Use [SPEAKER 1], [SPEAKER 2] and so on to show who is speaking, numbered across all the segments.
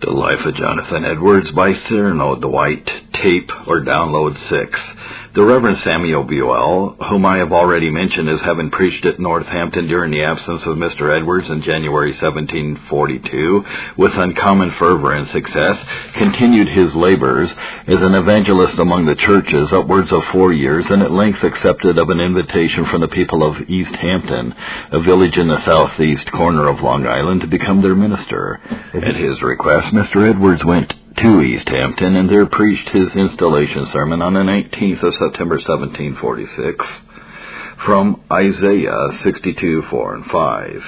[SPEAKER 1] The Life of Jonathan Edwards by Cyrano Dwight, Tape or Download 6. The Reverend Samuel Buell, whom I have already mentioned as having preached at Northampton during the absence of Mr. Edwards in January 1742, with uncommon fervor and success, continued his labors as an evangelist among the churches upwards of 4 years, and at length accepted of an invitation from the people of East Hampton, a village in the southeast corner of Long Island, to become their minister. At his request, Mr. Edwards went to East Hampton and there preached his installation sermon on the 19th of September 1746 from Isaiah 62:4 and 5.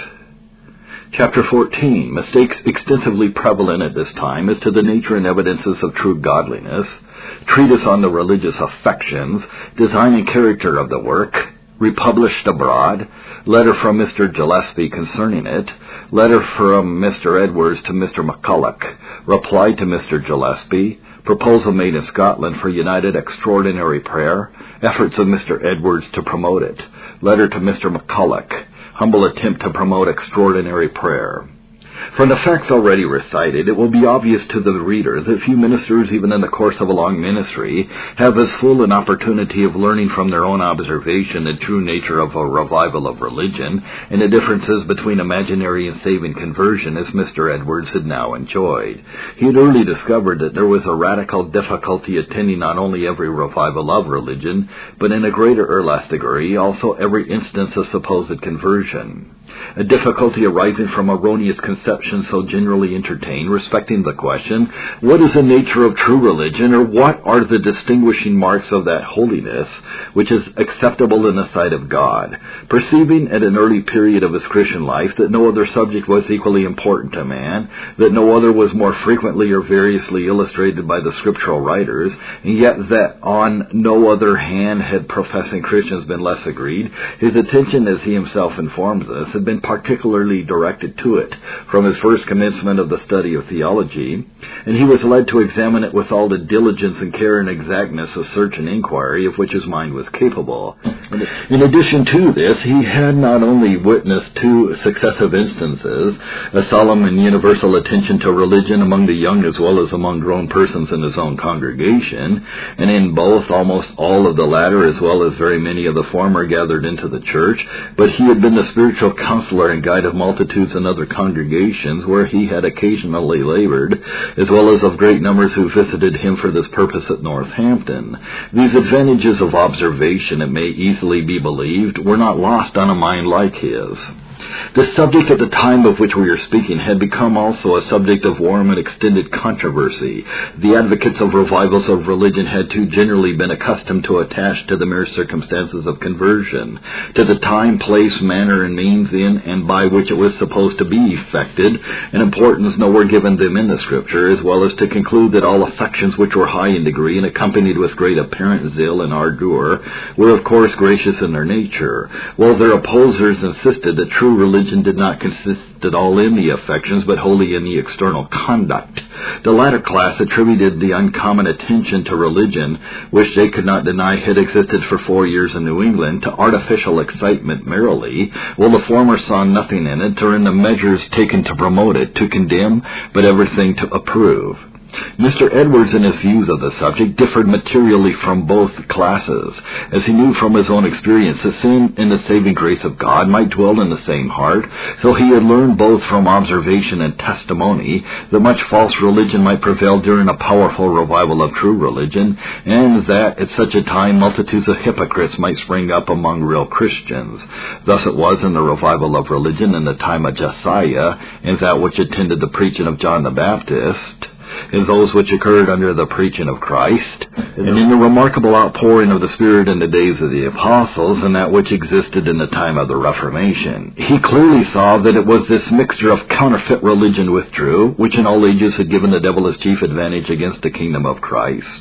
[SPEAKER 1] Chapter 14, mistakes extensively prevalent at this time as to the nature and evidences of true godliness, treatise on the religious affections, design and character of the work, republished abroad, letter from Mr. Gillespie concerning it, letter from Mr. Edwards to Mr. McCulloch, reply to Mr. Gillespie, proposal made in Scotland for united extraordinary prayer, efforts of Mr. Edwards to promote it, letter to Mr. McCulloch, humble attempt to promote extraordinary prayer. From the facts already recited, it will be obvious to the reader that few ministers, even in the course of a long ministry, have as full an opportunity of learning from their own observation the true nature of a revival of religion and the differences between imaginary and saving conversion as Mr. Edwards had now enjoyed. He had early discovered that there was a radical difficulty attending not only every revival of religion, but in a greater or less degree also every instance of supposed conversion. A difficulty arising from erroneous conceptions so generally entertained respecting the question, what is the nature of true religion, or what are the distinguishing marks of that holiness which is acceptable in the sight of God? Perceiving at an early period of his Christian life that no other subject was equally important to man, that no other was more frequently or variously illustrated by the scriptural writers, and yet that on no other hand had professing Christians been less agreed, his attention, as he himself informs us, had been particularly directed to it from his first commencement of the study of theology, and he was led to examine it with all the diligence and care and exactness of search and inquiry of which his mind was capable. In addition to this, he had not only witnessed two successive instances, a solemn and universal attention to religion among the young as well as among grown persons in his own congregation, and in both almost all of the latter as well as very many of the former gathered into the church, but he had been the spiritual counselor and guide of multitudes in other congregations where he had occasionally labored, as well as of great numbers who visited him for this purpose at Northampton. These advantages of observation, it may easily be believed, were not lost on a mind like his. The subject at the time of which we are speaking had become also a subject of warm and extended controversy. The advocates of revivals of religion had too generally been accustomed to attach to the mere circumstances of conversion, to the time, place, manner, and means in and by which it was supposed to be effected, an importance nowhere given them in the Scripture, as well as to conclude that all affections which were high in degree and accompanied with great apparent zeal and ardor were of course gracious in their nature, while their opposers insisted that true religion did not consist at all in the affections, but wholly in the external conduct. The latter class attributed the uncommon attention to religion, which they could not deny had existed for 4 years in New England, to artificial excitement merely, while the former saw nothing in it, or in the measures taken to promote it, to condemn, but everything to approve. Mr. Edwards, in his views of the subject, differed materially from both classes, as he knew from his own experience that sin and the saving grace of God might dwell in the same heart, so he had learned both from observation and testimony that much false religion might prevail during a powerful revival of true religion, and that at such a time multitudes of hypocrites might spring up among real Christians. Thus it was in the revival of religion in the time of Josiah, and that which attended the preaching of John the Baptist, in those which occurred under the preaching of Christ, and in the remarkable outpouring of the Spirit in the days of the apostles, and that which existed in the time of the Reformation. He clearly saw that it was this mixture of counterfeit religion with true, which in all ages had given the devil his chief advantage against the kingdom of Christ.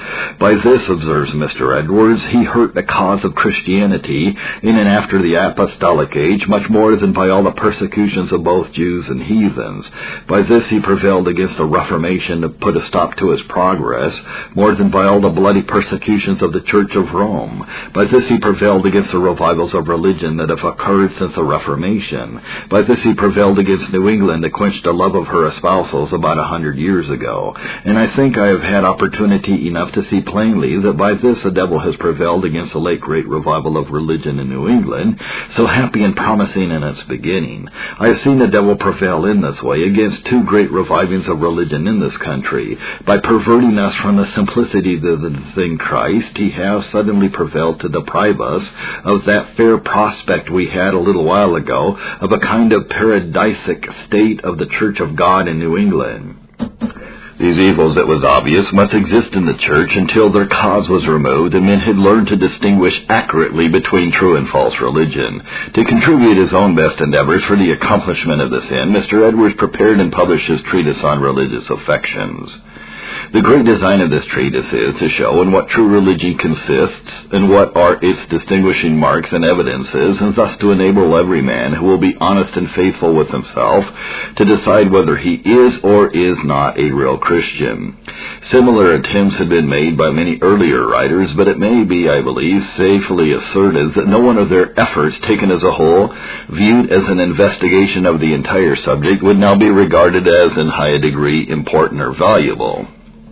[SPEAKER 1] By this, observes Mr. Edwards, he hurt the cause of Christianity in and after the apostolic age much more than by all the persecutions of both Jews and heathens. By this he prevailed against the Reformation to put a stop to his progress more than by all the bloody persecutions of the Church of Rome. By this he prevailed against the revivals of religion that have occurred since the Reformation. By this he prevailed against New England to quench the love of her espousals about 100 years ago. And I think I have had opportunity enough to see plainly that by this the devil has prevailed against the late great revival of religion in New England, so happy and promising in its beginning. I have seen the devil prevail in this way against two great revivings of religion in this country. By perverting us from the simplicity that is in Christ, he has suddenly prevailed to deprive us of that fair prospect we had a little while ago of a kind of paradisic state of the Church of God in New England. These evils, it was obvious, must exist in the Church until their cause was removed and men had learned to distinguish accurately between true and false religion. To contribute his own best endeavors for the accomplishment of this end, Mr. Edwards prepared and published his treatise on religious affections. The great design of this treatise is to show in what true religion consists and what are its distinguishing marks and evidences, and thus to enable every man who will be honest and faithful with himself to decide whether he is or is not a real Christian. Similar attempts have been made by many earlier writers, but it may be, I believe, safely asserted that no one of their efforts taken as a whole, viewed as an investigation of the entire subject, would now be regarded as in high degree important or valuable.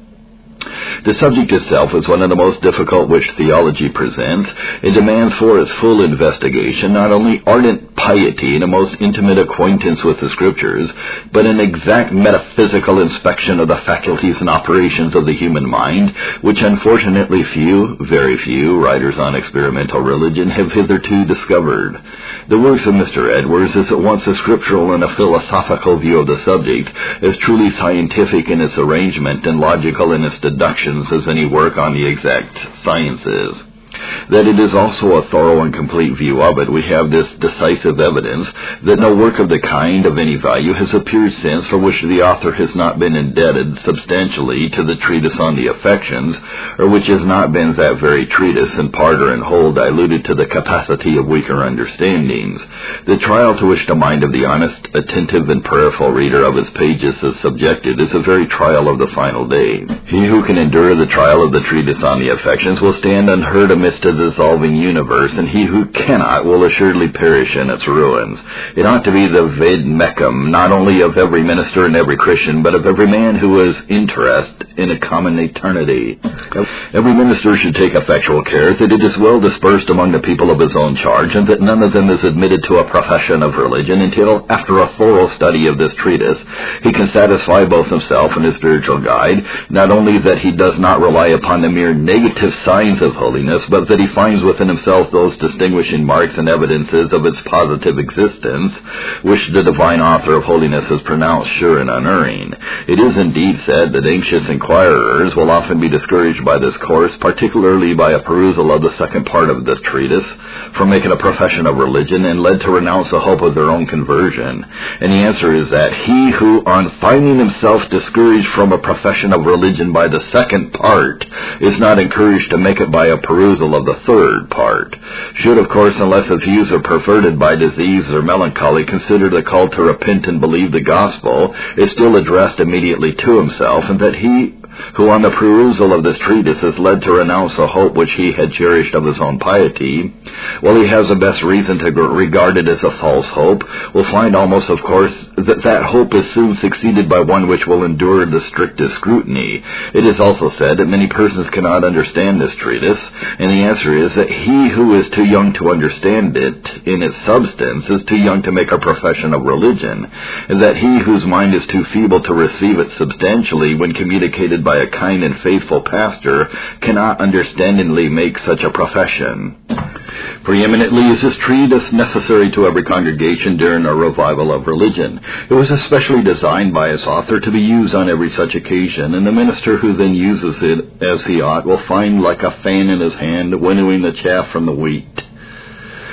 [SPEAKER 1] The subject itself is one of the most difficult which theology presents. It demands for its full investigation not only ardent piety and a most intimate acquaintance with the Scriptures, but an exact metaphysical inspection of the faculties and operations of the human mind, which unfortunately few, very few, writers on experimental religion have hitherto discovered. The works of Mr. Edwards is at once a scriptural and a philosophical view of the subject, as truly scientific in its arrangement and logical in its deductions as any work on the exact sciences. That it is also a thorough and complete view of it, we have this decisive evidence that no work of the kind of any value has appeared since for which the author has not been indebted substantially to the treatise on the affections, or which has not been that very treatise in part or in whole diluted to the capacity of weaker understandings. The trial to which the mind of the honest, attentive, and prayerful reader of its pages is subjected is a very trial of the final day. He who can endure the trial of the treatise on the affections will stand unheard amidst a dissolving universe, and he who cannot will assuredly perish in its ruins. It ought to be the ved mecum, not only of every minister and every Christian, but of every man who has interest in a common eternity. Every minister should take effectual care that it is well dispersed among the people of his own charge, and that none of them is admitted to a profession of religion until, after a thorough study of this treatise, he can satisfy both himself and his spiritual guide, not only that he does not rely upon the mere negative signs of holiness, but that he finds within himself those distinguishing marks and evidences of its positive existence, which the divine author of holiness has pronounced sure and unerring. It is indeed said that anxious inquirers will often be discouraged by this course, particularly by a perusal of the second part of this treatise, from making a profession of religion and led to renounce the hope of their own conversion. And the answer is that he who, on finding himself discouraged from a profession of religion by the second part, is not encouraged to make it by a perusal of the third part, should, of course, unless his views are perverted by disease or melancholy, consider the call to repent and believe the gospel is still addressed immediately to himself, and that he who on the perusal of this treatise is led to renounce a hope which he had cherished of his own piety, while he has the best reason to regard it as a false hope, will find almost, of course, that that hope is soon succeeded by one which will endure the strictest scrutiny. It is also said that many persons cannot understand this treatise, and the answer is that he who is too young to understand it in its substance is too young to make a profession of religion, and that he whose mind is too feeble to receive it substantially when communicated by a kind and faithful pastor cannot understandingly make such a profession. Preeminently is this treatise necessary to every congregation during a revival of religion. It was especially designed by its author to be used on every such occasion, and the minister who then uses it as he ought will find like a fan in his hand winnowing the chaff from the wheat.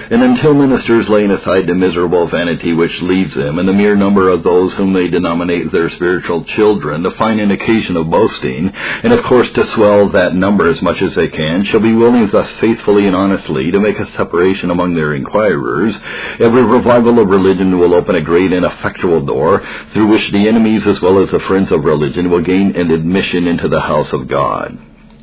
[SPEAKER 1] And until ministers, laying aside the miserable vanity which leads them, and the mere number of those whom they denominate their spiritual children, to find an occasion of boasting, and of course to swell that number as much as they can, shall be willing thus faithfully and honestly to make a separation among their inquirers, every revival of religion will open a great and effectual door, through which the enemies as well as the friends of religion will gain an admission into the house of God.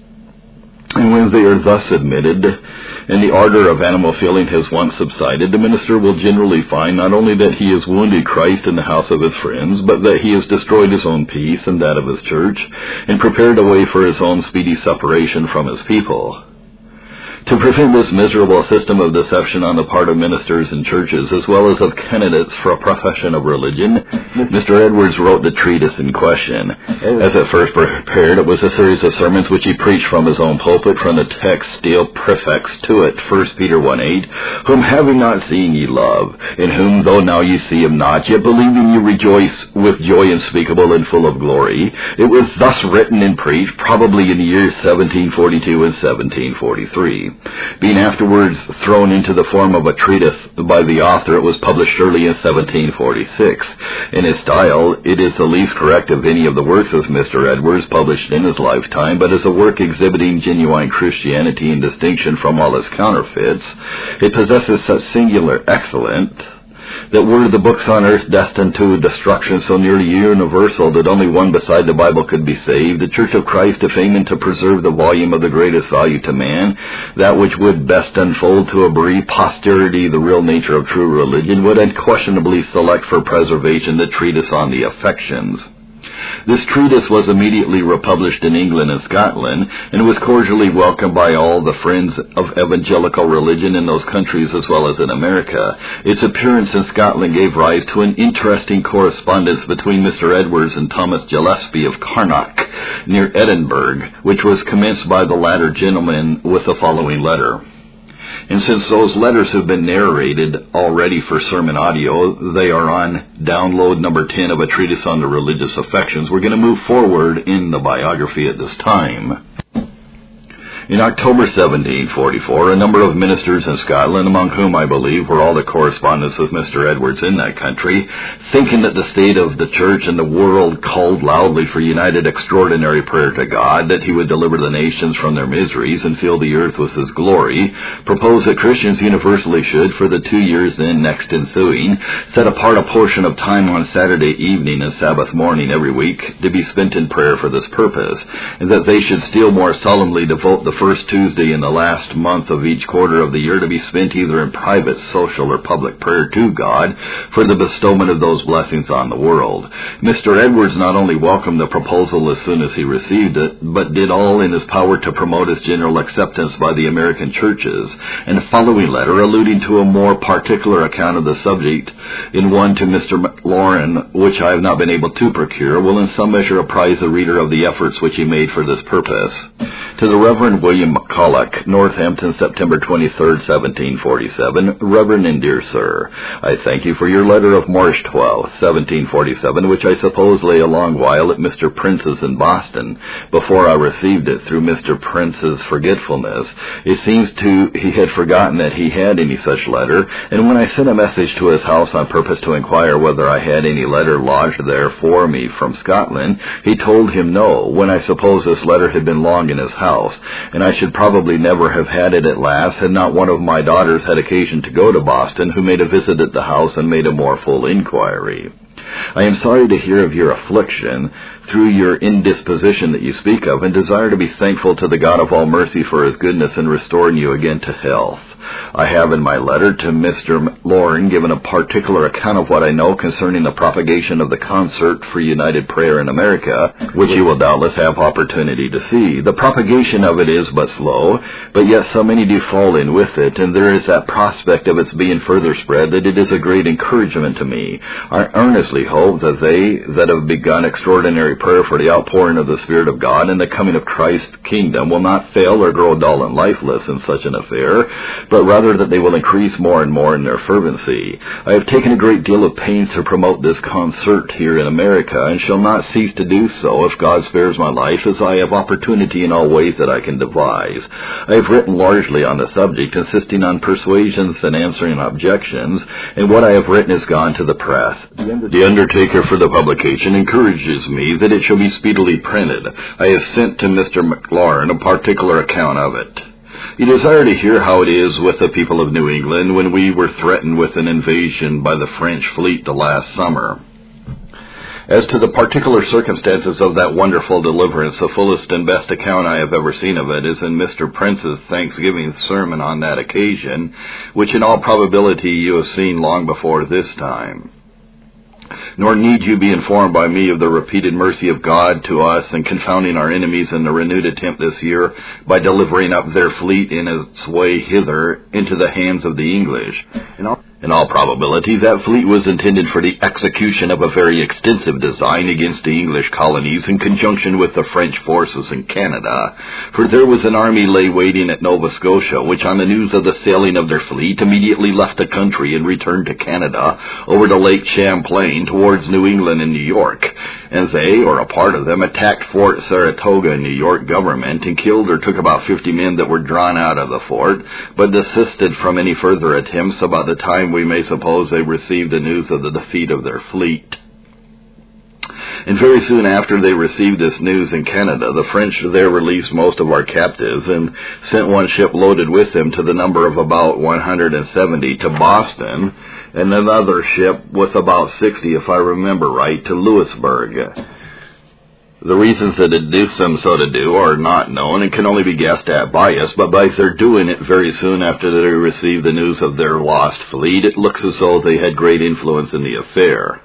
[SPEAKER 1] And when they are thus admitted, and the ardor of animal feeling has once subsided, the minister will generally find not only that he has wounded Christ in the house of his friends, but that he has destroyed his own peace and that of his church, and prepared a way for his own speedy separation from his people. To prevent this miserable system of deception on the part of ministers and churches, as well as of candidates for a profession of religion, Mr. Edwards wrote the treatise in question. As at first prepared, it was a series of sermons which he preached from his own pulpit, from the text still prefixed to it, 1 Peter 1:8, whom having not seen ye love, in whom though now ye see him not, yet believing ye rejoice with joy unspeakable and full of glory. It was thus written and preached, probably in the years 1742 and 1743. Being afterwards thrown into the form of a treatise by the author, it was published early in 1746. In its style, it is the least correct of any of the works of Mr. Edwards published in his lifetime, but as a work exhibiting genuine Christianity in distinction from all its counterfeits, it possesses such singular excellence that were the books on earth destined to destruction so nearly universal that only one beside the Bible could be saved, the Church of Christ, if aiming to preserve the volume of the greatest value to man, that which would best unfold to a bereaved posterity the real nature of true religion, would unquestionably select for preservation the treatise on the affections. This treatise was immediately republished in England and Scotland, and was cordially welcomed by all the friends of evangelical religion in those countries as well as in America. Its appearance in Scotland gave rise to an interesting correspondence between Mr. Edwards and Thomas Gillespie of Carnock, near Edinburgh, which was commenced by the latter gentleman with the following letter. And since those letters have been narrated already for sermon audio, they are on download number 10 of a treatise on the religious affections. We're going to move forward in the biography at this time. In October 1744, a number of ministers in Scotland, among whom I believe were all the correspondents of Mr. Edwards in that country, thinking that the state of the church and the world called loudly for united extraordinary prayer to God, that he would deliver the nations from their miseries and fill the earth with his glory, proposed that Christians universally should, for the 2 years then next ensuing, set apart a portion of time on Saturday evening and Sabbath morning every week to be spent in prayer for this purpose, and that they should still more solemnly devote the first Tuesday in the last month of each quarter of the year to be spent either in private, social, or public prayer to God for the bestowment of those blessings on the world. Mr. Edwards not only welcomed the proposal as soon as he received it, but did all in his power to promote its general acceptance by the American churches. And the following letter, alluding to a more particular account of the subject, in one to Mr. Lauren, which I have not been able to procure, will in some measure apprise the reader of the efforts which he made for this purpose. To the Reverend William McCulloch, Northampton, September 23, 1747. Reverend and dear Sir, I thank you for your letter of March 12, 1747, which I suppose lay a long while at Mr. Prince's in Boston, before I received it through Mr. Prince's forgetfulness. It seems he had forgotten that he had any such letter, and when I sent a message to his house on purpose to inquire whether I had any letter lodged there for me from Scotland, he told him no, when I suppose this letter had been long in his house, and I should probably never have had it at last had not one of my daughters had occasion to go to Boston, who made a visit at the house and made a more full inquiry. I am sorry to hear of your affliction through your indisposition that you speak of, and desire to be thankful to the God of all mercy for his goodness in restoring you again to health. I have in my letter to Mr. Lauren given a particular account of what I know concerning the propagation of the Concert for United Prayer in America, which you will doubtless have opportunity to see. The propagation of it is but slow, but yet so many do fall in with it, and there is that prospect of its being further spread that it is a great encouragement to me. I earnestly hope that they that have begun extraordinary prayer for the outpouring of the Spirit of God and the coming of Christ's kingdom will not fail or grow dull and lifeless in such an affair, but but rather that they will increase more and more in their fervency. I have taken a great deal of pains to promote this concert here in America, and shall not cease to do so if God spares my life, as I have opportunity in all ways that I can devise. I have written largely on the subject, insisting on persuasions and answering objections, and what I have written has gone to the press. The undertaker for the publication encourages me that it shall be speedily printed. I have sent to Mr. McLaurin a particular account of it. You desire to hear how it is with the people of New England when we were threatened with an invasion by the French fleet the last summer. As to the particular circumstances of that wonderful deliverance, the fullest and best account I have ever seen of it is in Mr. Prince's Thanksgiving sermon on that occasion, which in all probability you have seen long before this time. Nor need you be informed by me of the repeated mercy of God to us in confounding our enemies in the renewed attempt this year by delivering up their fleet in its way hither into the hands of the English. In all probability, that fleet was intended for the execution of a very extensive design against the English colonies in conjunction with the French forces in Canada. For there was an army lay waiting at Nova Scotia, which on the news of the sailing of their fleet immediately left the country and returned to Canada over to Lake Champlain towards New England and New York. And they, or a part of them, attacked Fort Saratoga in New York government and killed or took about 50 men that were drawn out of the fort, but desisted from any further attempts about the time we may suppose they received the news of the defeat of their fleet. And very soon after they received this news in Canada, the French there released most of our captives and sent one ship loaded with them to the number of about 170 to Boston, and another ship with about 60, if I remember right, to Louisburg. The reasons that induced them so to do are not known and can only be guessed at by us, but by their doing it very soon after they received the news of their lost fleet, it looks as though they had great influence in the affair.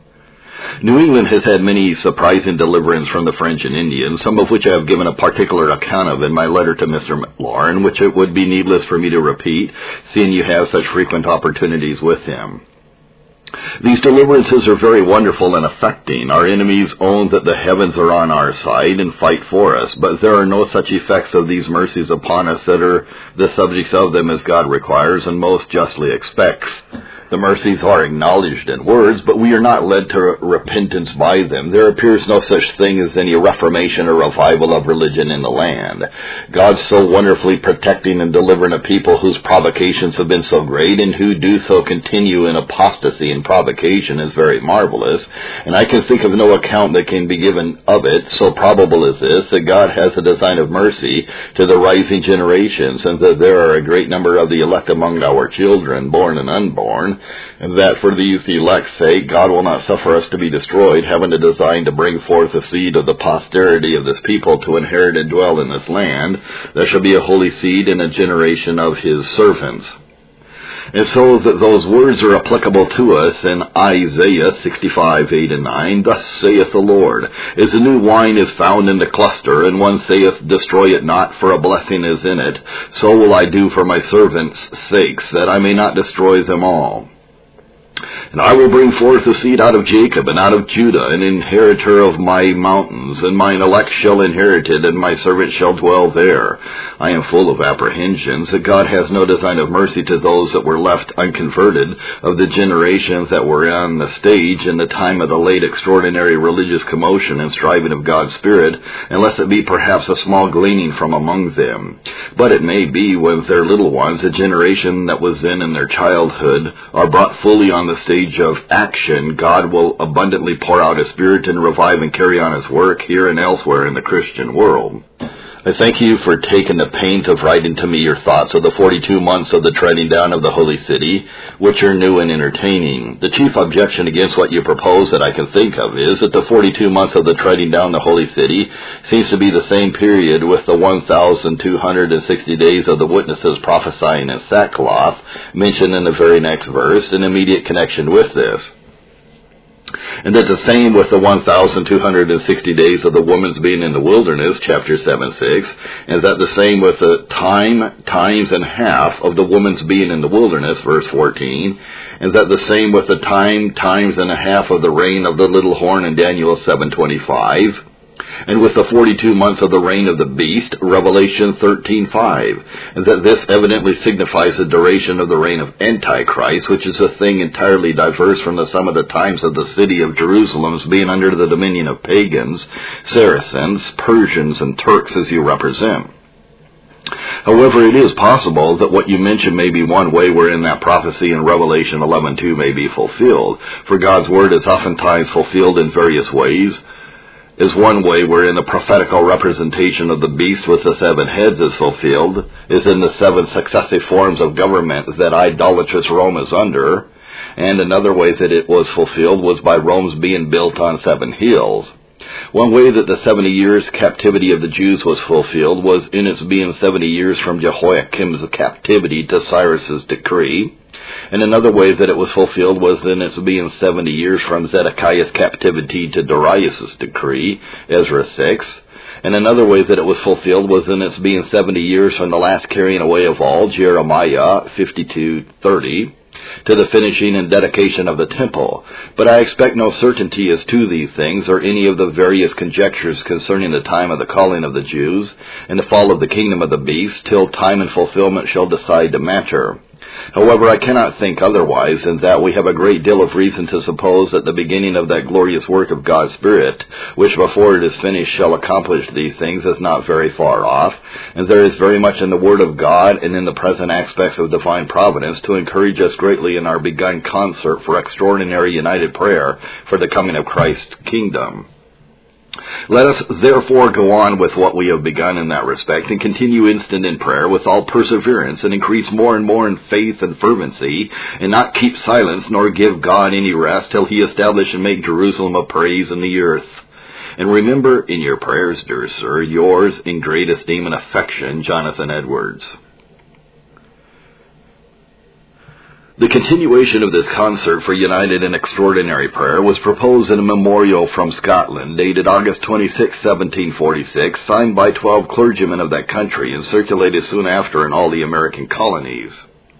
[SPEAKER 1] New England has had many surprising deliverance from the French and Indians, some of which I have given a particular account of in my letter to Mr. McLaurin, which it would be needless for me to repeat, seeing you have such frequent opportunities with him. These deliverances are very wonderful and affecting. Our enemies own that the heavens are on our side and fight for us, but there are no such effects of these mercies upon us that are the subjects of them as God requires and most justly expects. The mercies are acknowledged in words, but we are not led to repentance by them. There appears no such thing as any reformation or revival of religion in the land. God so wonderfully protecting and delivering a people whose provocations have been so great and who do so continue in apostasy and provocation is very marvelous, and I can think of no account that can be given of it, so probable is this, that God has a design of mercy to the rising generations, and that there are a great number of the elect among our children, born and unborn, and that for these elect's sake God will not suffer us to be destroyed, having a design to bring forth a seed of the posterity of this people to inherit and dwell in this land, that shall be a holy seed in a generation of his servants. And so that those words are applicable to us in Isaiah 65:8-9, thus saith the Lord, as the new wine is found in the cluster, and one saith, destroy it not, for a blessing is in it, so will I do for my servants' sakes, that I may not destroy them all. And I will bring forth a seed out of Jacob and out of Judah, an inheritor of my mountains, and mine elect shall inherit it, and my servant shall dwell there. I am full of apprehensions that God has no design of mercy to those that were left unconverted, of the generations that were on the stage in the time of the late extraordinary religious commotion and striving of God's Spirit, unless it be perhaps a small gleaning from among them. But it may be with their little ones, a generation that was then in their childhood, are brought fully on the stage of action, God will abundantly pour out His Spirit and revive and carry on His work here and elsewhere in the Christian world. I thank you for taking the pains of writing to me your thoughts of the 42 months of the treading down of the holy city, which are new and entertaining. The chief objection against what you propose that I can think of is that the 42 months of the treading down the holy city seems to be the same period with the 1,260 days of the witnesses prophesying in sackcloth mentioned in the very next verse in immediate connection with this. And that the same with the 1,260 days of the woman's being in the wilderness, chapter 7:6, and that the same with the times and half of the woman's being in the wilderness, verse 14, and that the same with the times and a half of the reign of the little horn in Daniel 7:25, And with the 42 months of the reign of the beast, Revelation 13:5, and that this evidently signifies the duration of the reign of Antichrist, which is a thing entirely diverse from the sum of the times of the city of Jerusalem's being under the dominion of pagans, Saracens, Persians, and Turks as you represent. However, it is possible that what you mention may be one way wherein that prophecy in Revelation 11:2 may be fulfilled, for God's word is oftentimes fulfilled in various ways. Is one way wherein the prophetical representation of the beast with the 7 heads is fulfilled, is in the 7 successive forms of government that idolatrous Rome is under, and another way that it was fulfilled was by Rome's being built on 7 hills. One way that the 70 years captivity of the Jews was fulfilled was in its being 70 years from Jehoiakim's captivity to Cyrus's decree. And another way that it was fulfilled was in its being 70 years from Zedekiah's captivity to Darius' decree, Ezra 6. And another way that it was fulfilled was in its being 70 years from the last carrying away of all, Jeremiah 52:30, to the finishing and dedication of the temple. But I expect no certainty as to these things, or any of the various conjectures concerning the time of the calling of the Jews, and the fall of the kingdom of the beast, till time and fulfillment shall decide the matter. However, I cannot think otherwise than that we have a great deal of reason to suppose that the beginning of that glorious work of God's Spirit, which before it is finished shall accomplish these things, is not very far off, and there is very much in the Word of God and in the present aspects of divine providence to encourage us greatly in our begun concert for extraordinary united prayer for the coming of Christ's kingdom. Let us therefore go on with what we have begun in that respect, and continue instant in prayer with all perseverance, and increase more and more in faith and fervency, and not keep silence, nor give God any rest, till he establish and make Jerusalem a praise in the earth. And remember in your prayers, dear sir, yours in great esteem and affection, Jonathan Edwards. The continuation of this concert for united and extraordinary prayer was proposed in a memorial from Scotland, dated August 26, 1746, signed by 12 clergymen of that country and circulated soon after in all the American colonies.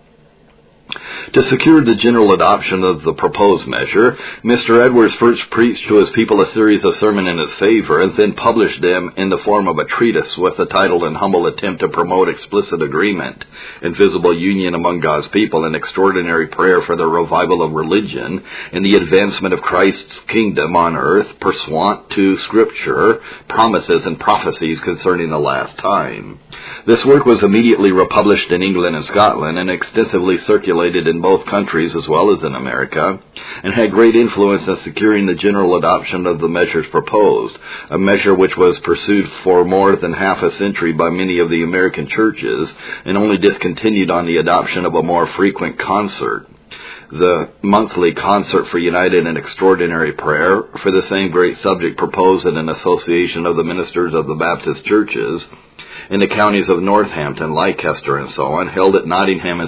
[SPEAKER 1] To secure the general adoption of the proposed measure, Mr. Edwards first preached to his people a series of sermons in his favor, and then published them in the form of a treatise with the title "An Humble Attempt to Promote Explicit Agreement and Visible Union Among God's People in Extraordinary Prayer for the Revival of Religion and the Advancement of Christ's Kingdom on Earth, pursuant to Scripture, Promises and Prophecies Concerning the Last Time." This work was immediately republished in England and Scotland, and extensively circulated in both countries as well as in America, and had great influence in securing the general adoption of the measures proposed, a measure which was pursued for more than half a century by many of the American churches, and only discontinued on the adoption of a more frequent concert. The monthly concert for united and extraordinary prayer for the same great subject proposed in an association of the ministers of the Baptist churches in the counties of Northampton, Leicester, and so on, held at Nottingham in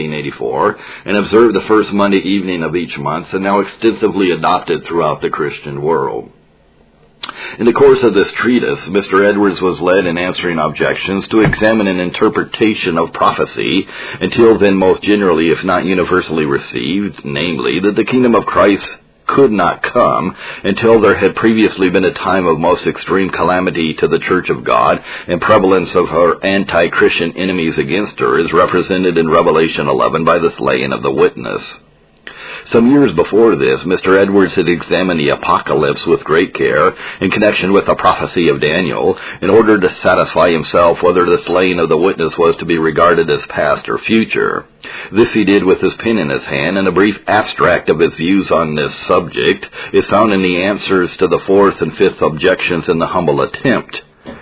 [SPEAKER 1] 1784, and observed the first Monday evening of each month, and now extensively adopted throughout the Christian world. In the course of this treatise, Mr. Edwards was led in answering objections to examine an interpretation of prophecy, until then most generally, if not universally received, namely, that the kingdom of Christ could not come until there had previously been a time of most extreme calamity to the Church of God and prevalence of her anti-Christian enemies against her, as represented in Revelation 11 by the slaying of the witness. Some years before this, Mr. Edwards had examined the Apocalypse with great care in connection with the prophecy of Daniel, in order to satisfy himself whether the slaying of the witness was to be regarded as past or future. This he did with his pen in his hand, and a brief abstract of his views on this subject is found in the answers to the 4th and 5th objections in the humble attempt.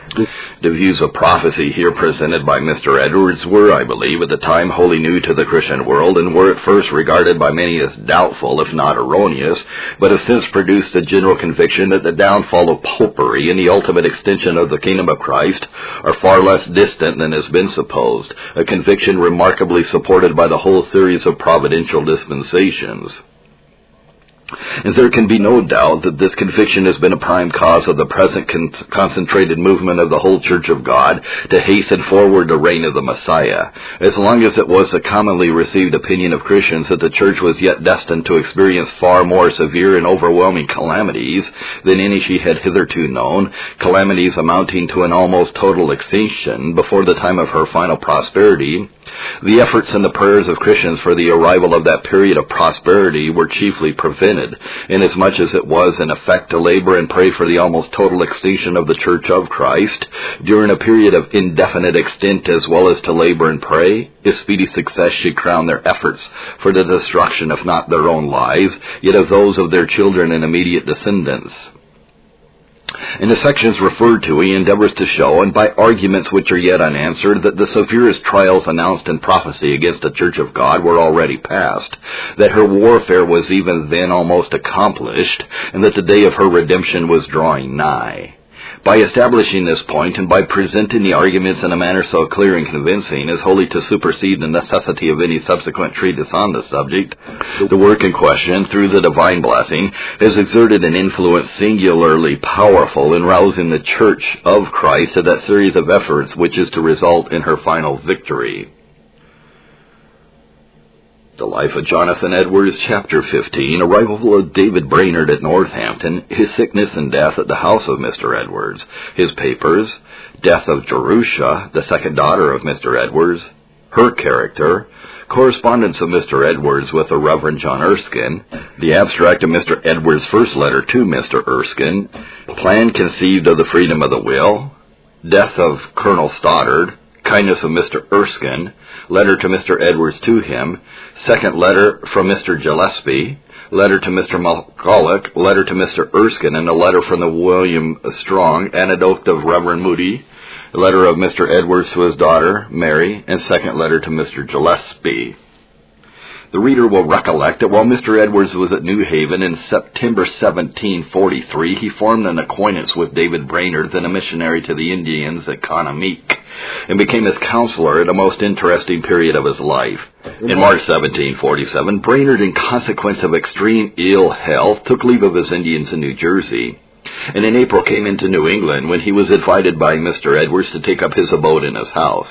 [SPEAKER 1] The views of prophecy here presented by Mr. Edwards were, I believe, at the time wholly new to the Christian world, and were at first regarded by many as doubtful, if not erroneous, but have since produced a general conviction that the downfall of popery and the ultimate extension of the kingdom of Christ are far less distant than has been supposed, a conviction remarkably supported by the whole series of providential dispensations. And there can be no doubt that this conviction has been a prime cause of the present concentrated movement of the whole Church of God to hasten forward the reign of the Messiah. As long as it was the commonly received opinion of Christians that the Church was yet destined to experience far more severe and overwhelming calamities than any she had hitherto known, calamities amounting to an almost total extinction before the time of her final prosperity, the efforts and the prayers of Christians for the arrival of that period of prosperity were chiefly prevented, inasmuch as it was in effect to labor and pray for the almost total extinction of the Church of Christ during a period of indefinite extent, as well as to labor and pray if speedy success should crown their efforts for the destruction, if not their own lives, yet of those of their children and immediate descendants. In the sections referred to, he endeavors to show, and by arguments which are yet unanswered, that the severest trials announced in prophecy against the Church of God were already past, that her warfare was even then almost accomplished, and that the day of her redemption was drawing nigh. By establishing this point, and by presenting the arguments in a manner so clear and convincing as wholly to supersede the necessity of any subsequent treatise on the subject, the work in question, through the divine blessing, has exerted an influence singularly powerful in rousing the Church of Christ to that series of efforts which is to result in her final victory. The Life of Jonathan Edwards, Chapter 15, Arrival of David Brainerd at Northampton, His Sickness and Death at the House of Mr. Edwards, His Papers, Death of Jerusha, the second daughter of Mr. Edwards, Her Character, Correspondence of Mr. Edwards with the Reverend John Erskine, the abstract of Mr. Edwards' first letter to Mr. Erskine, Plan conceived of the freedom of the will, Death of Colonel Stoddard, Kindness of Mr. Erskine, Letter to Mr. Edwards to him, Second letter from Mr. Gillespie, Letter to Mr. McCulloch, Letter to Mr. Erskine, and a letter from the William Strong, Anecdote of Reverend Moody, Letter of Mr. Edwards to his daughter, Mary, and second letter to Mr. Gillespie. The reader will recollect that while Mr. Edwards was at New Haven in September 1743, he formed an acquaintance with David Brainerd, then a missionary to the Indians at Conamique, and became his counselor at a most interesting period of his life. In March 1747, Brainerd, in consequence of extreme ill health, took leave of his Indians in New Jersey, and in April came into New England, when he was invited by Mr. Edwards to take up his abode in his house.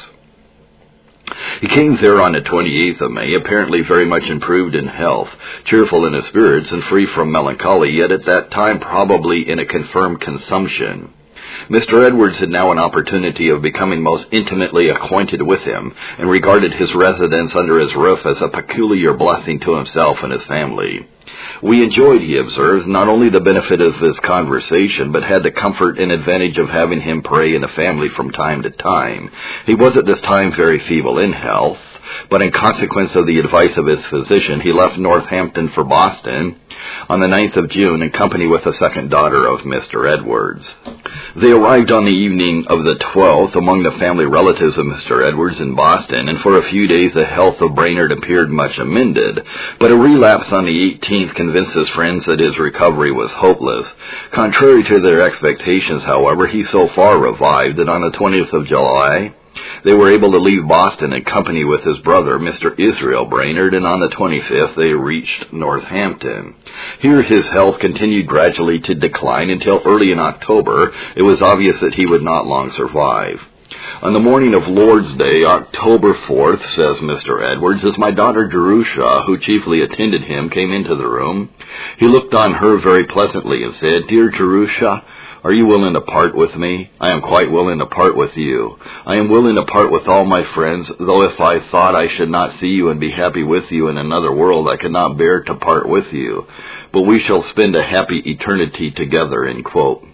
[SPEAKER 1] He came there on the 28th of May, apparently very much improved in health, cheerful in his spirits, and free from melancholy, yet at that time probably in a confirmed consumption. Mr. Edwards had now an opportunity of becoming most intimately acquainted with him, and regarded his residence under his roof as a peculiar blessing to himself and his family. We enjoyed, he observes, not only the benefit of his conversation, but had the comfort and advantage of having him pray in the family from time to time. He was at this time very feeble in health, but in consequence of the advice of his physician, he left Northampton for Boston on the 9th of June in company with the second daughter of Mr. Edwards. They arrived on the evening of the 12th among the family relatives of Mr. Edwards in Boston, and for a few days the health of Brainerd appeared much amended, but a relapse on the 18th convinced his friends that his recovery was hopeless. Contrary to their expectations, however, he so far revived that on the 20th of July, they were able to leave Boston in company with his brother, Mr. Israel Brainerd, and on the 25th they reached Northampton. Here his health continued gradually to decline until early in October. It was obvious that he would not long survive. On the morning of Lord's Day, October 4th, says Mr. Edwards, as my daughter Jerusha, who chiefly attended him, came into the room, he looked on her very pleasantly and said, "Dear Jerusha, are you willing to part with me? I am quite willing to part with you. I am willing to part with all my friends, though if I thought I should not see you and be happy with you in another world, I could not bear to part with you. But we shall spend a happy eternity together," end quote.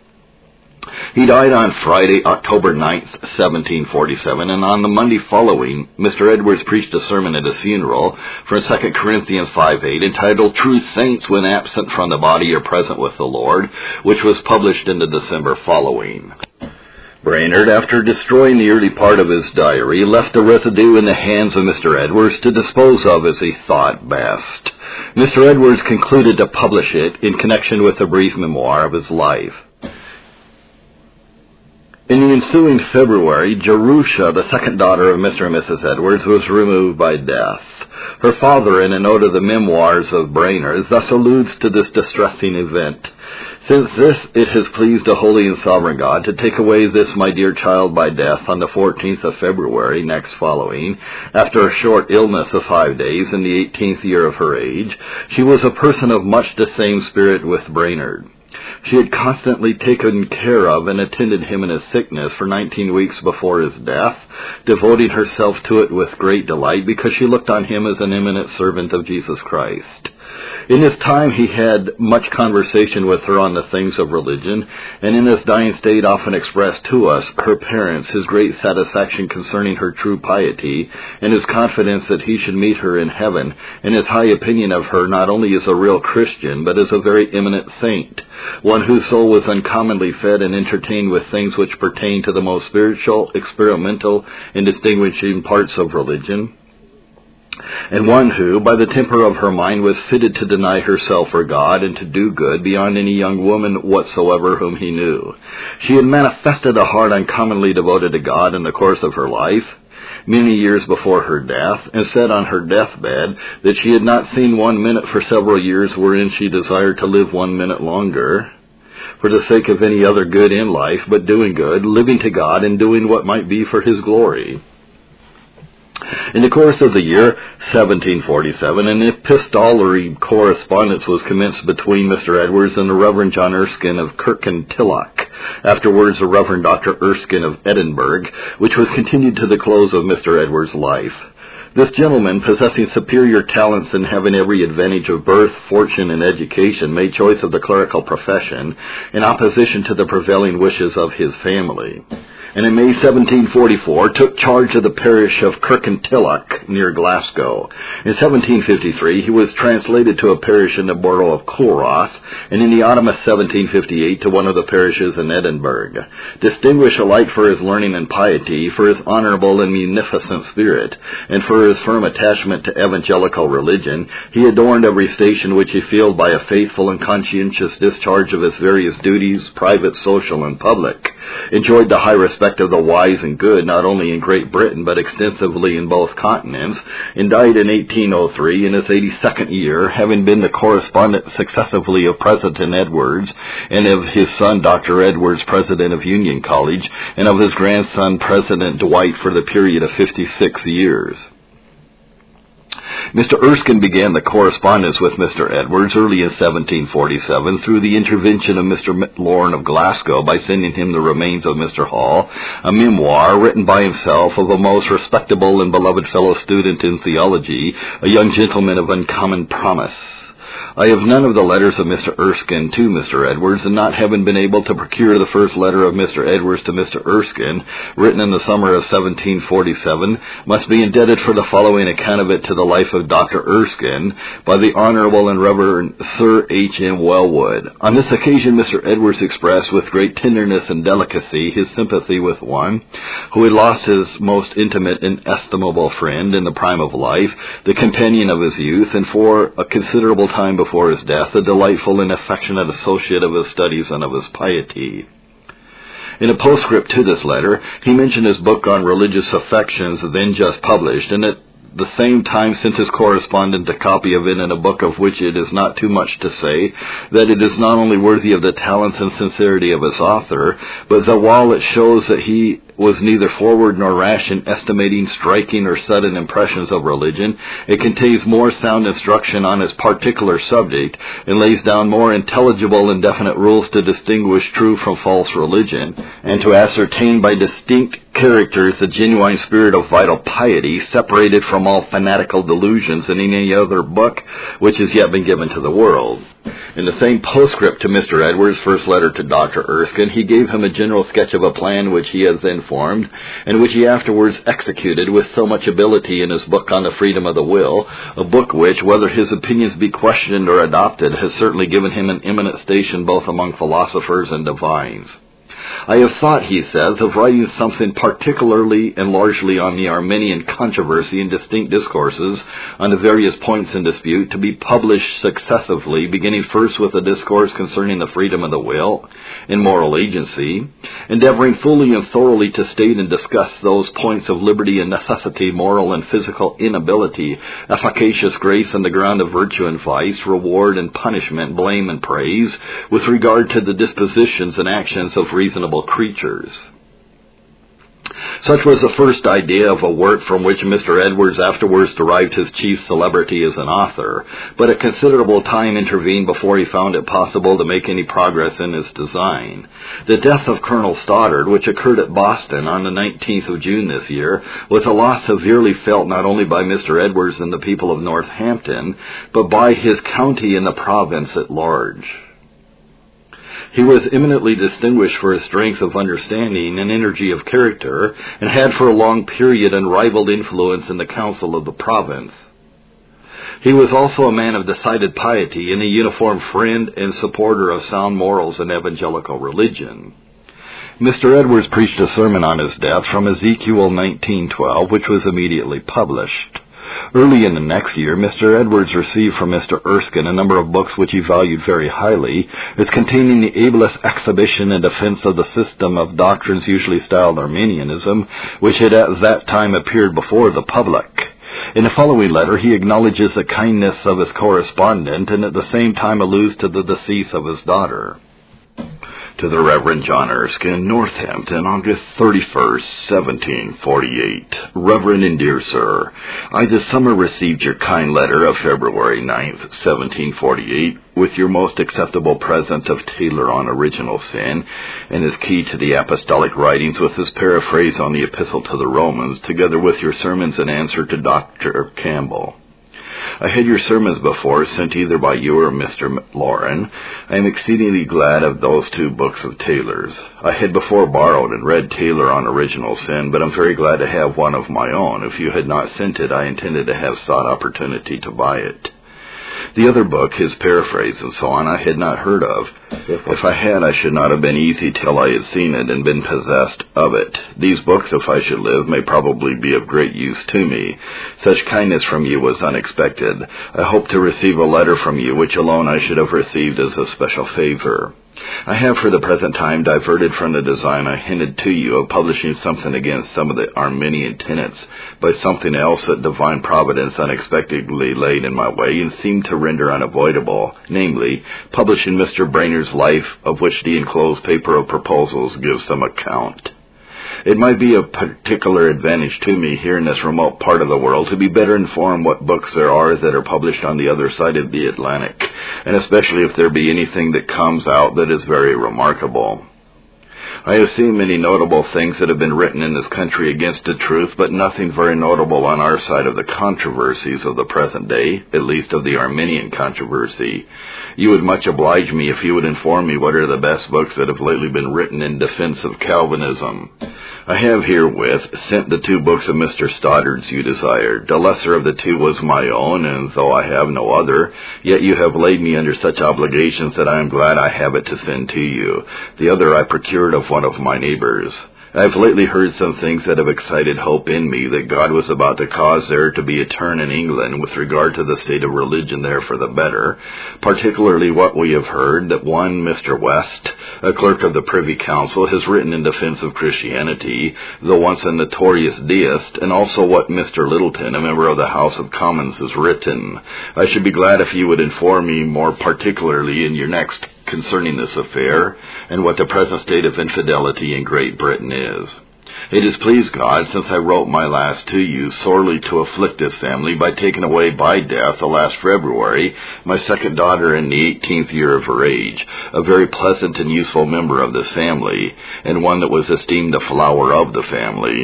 [SPEAKER 1] He died on Friday, October 9th, 1747, and on the Monday following, Mr. Edwards preached a sermon at his funeral from 2 Corinthians 5:8, entitled "True Saints, when absent from the body, are present with the Lord," which was published in the December following. Brainerd, after destroying the early part of his diary, left the residue in the hands of Mr. Edwards to dispose of as he thought best. Mr. Edwards concluded to publish it in connection with a brief memoir of his life. In the ensuing February, Jerusha, the second daughter of Mr. and Mrs. Edwards, was removed by death. Her father, in a note of the Memoirs of Brainerd, thus alludes to this distressing event. Since this it has pleased a holy and sovereign God to take away this my dear child by death on the 14th of February next following, after a short illness of 5 days in the 18th year of her age, she was a person of much the same spirit with Brainerd. She had constantly taken care of and attended him in his sickness for 19 weeks before his death, devoting herself to it with great delight because she looked on him as an eminent servant of Jesus Christ. In his time he had much conversation with her on the things of religion, and in his dying state often expressed to us, her parents, his great satisfaction concerning her true piety, and his confidence that he should meet her in heaven, and his high opinion of her not only as a real Christian, but as a very eminent saint, one whose soul was uncommonly fed and entertained with things which pertain to the most spiritual, experimental, and distinguishing parts of religion, and one who, by the temper of her mind, was fitted to deny herself for God and to do good beyond any young woman whatsoever whom he knew. She had manifested a heart uncommonly devoted to God in the course of her life, many years before her death, and said on her deathbed that she had not seen 1 minute for several years wherein she desired to live 1 minute longer, for the sake of any other good in life, but doing good, living to God, and doing what might be for his glory. In the course of the year 1747, an epistolary correspondence was commenced between Mr. Edwards and the Reverend John Erskine of Kirkintilloch, afterwards the Reverend Dr. Erskine of Edinburgh, which was continued to the close of Mr. Edwards' life. This gentleman, possessing superior talents and having every advantage of birth, fortune, and education, made choice of the clerical profession in opposition to the prevailing wishes of his family, and in May 1744 took charge of the parish of Kirkintilloch near Glasgow. In 1753 he was translated to a parish in the borough of Culroth, and in the autumn of 1758 to one of the parishes in Edinburgh. Distinguished alike for his learning and piety, for his honorable and munificent spirit, and for his firm attachment to evangelical religion, he adorned every station which he filled by a faithful and conscientious discharge of his various duties, private, social, and public, enjoyed the high respect of the wise and good, not only in Great Britain, but extensively in both continents, and died in 1803 in his 82nd year, having been the correspondent successively of President Edwards, and of his son Dr. Edwards, President of Union College, and of his grandson President Dwight for the period of 56 years. Mr. Erskine began the correspondence with Mr. Edwards early in 1747 through the intervention of Mr. Lorne of Glasgow by sending him the remains of Mr. Hall, a memoir written by himself of a most respectable and beloved fellow student in theology, a young gentleman of uncommon promise. I have none of the letters of Mr. Erskine to Mr. Edwards, and not having been able to procure the first letter of Mr. Edwards to Mr. Erskine, written in the summer of 1747, must be indebted for the following account of it to the life of Dr. Erskine, by the Honorable and Reverend Sir H. M. Wellwood. On this occasion Mr. Edwards expressed with great tenderness and delicacy his sympathy with one who had lost his most intimate and estimable friend in the prime of life, the companion of his youth, and for a considerable time before his death, a delightful and affectionate associate of his studies and of his piety. In a postscript to this letter, he mentioned his book on religious affections, then just published, and at the same time sent his correspondent a copy of it in a book of which it is not too much to say that it is not only worthy of the talents and sincerity of its author, but that while it shows that he was neither forward nor rash in estimating striking or sudden impressions of religion, it contains more sound instruction on its particular subject, and lays down more intelligible and definite rules to distinguish true from false religion, and to ascertain by distinct characters the genuine spirit of vital piety, separated from all fanatical delusions in any other book which has yet been given to the world. In the same postscript to Mr. Edwards' first letter to Dr. Erskine, he gave him a general sketch of a plan which he had then formed, and which he afterwards executed with so much ability in his book on the freedom of the will, a book which, whether his opinions be questioned or adopted, has certainly given him an eminent station both among philosophers and divines. I have thought, he says, of writing something particularly and largely on the Arminian controversy in distinct discourses on the various points in dispute, to be published successively, beginning first with a discourse concerning the freedom of the will and moral agency, endeavoring fully and thoroughly to state and discuss those points of liberty and necessity, moral and physical inability, efficacious grace and the ground of virtue and vice, reward and punishment, blame and praise, with regard to the dispositions and actions of reasonable creatures. Such was the first idea of a work from which Mr. Edwards afterwards derived his chief celebrity as an author, but a considerable time intervened before he found it possible to make any progress in his design. The death of Colonel Stoddard, which occurred at Boston on the 19th of June this year, was a loss severely felt not only by Mr. Edwards and the people of Northampton, but by his county and the province at large. He was eminently distinguished for his strength of understanding and energy of character, and had for a long period unrivaled influence in the council of the province. He was also a man of decided piety and a uniform friend and supporter of sound morals and evangelical religion. Mr. Edwards preached a sermon on his death from Ezekiel 19:12, which was immediately published. Early in the next year, Mr. Edwards received from Mr. Erskine a number of books which he valued very highly, as containing the ablest exhibition and defense of the system of doctrines usually styled Arminianism, which had at that time appeared before the public. In the following letter, he acknowledges the kindness of his correspondent, and at the same time alludes to the decease of his daughter. To the Reverend John Erskine, Northampton, August 31st, 1748. Reverend and dear Sir, I this summer received your kind letter of February 9th, 1748, with your most acceptable present of Taylor on Original Sin, and his key to the apostolic writings with his paraphrase on the Epistle to the Romans, together with your sermons in answer to Dr. Campbell. I had your sermons before, sent either by you or Mr. Lauren. I am exceedingly glad of those two books of Taylor's. I had before borrowed and read Taylor on Original Sin, but I'm very glad to have one of my own. If you had not sent it, I intended to have sought opportunity to buy it. The other book, his paraphrase and so on, I had not heard of. If I had, I should not have been easy till I had seen it and been possessed of it. These books, if I should live, may probably be of great use to me. Such kindness from you was unexpected. I hope to receive a letter from you, which alone I should have received as a special favor. I have for the present time diverted from the design I hinted to you of publishing something against some of the Arminian tenets by something else that divine providence unexpectedly laid in my way and seemed to render unavoidable, namely, publishing Mr. Brainer's life, of which the enclosed paper of proposals gives some account. It might be of particular advantage to me here in this remote part of the world to be better informed what books there are that are published on the other side of the Atlantic, and especially if there be anything that comes out that is very remarkable. I have seen many notable things that have been written in this country against the truth, but nothing very notable on our side of the controversies of the present day, at least of the Arminian controversy. You would much oblige me if you would inform me what are the best books that have lately been written in defense of Calvinism. I have herewith sent the two books of Mr. Stoddard's you desired. The lesser of the two was my own, and though I have no other, yet you have laid me under such obligations that I am glad I have it to send to you. The other I procured of one of my neighbors. I have lately heard some things that have excited hope in me that God was about to cause there to be a turn in England with regard to the state of religion there for the better, particularly what we have heard that one Mr. West, a clerk of the Privy Council, has written in defense of Christianity, though once a notorious deist, and also what Mr. Littleton, a member of the House of Commons, has written. I should be glad if you would inform me more particularly in your next concerning this affair, and what the present state of infidelity in Great Britain is. It has pleased God, since I wrote my last to you, sorely to afflict this family by taking away by death, the last February, my second daughter in the 18th year of her age, a very pleasant and useful member of this family, and one that was esteemed the flower of the family.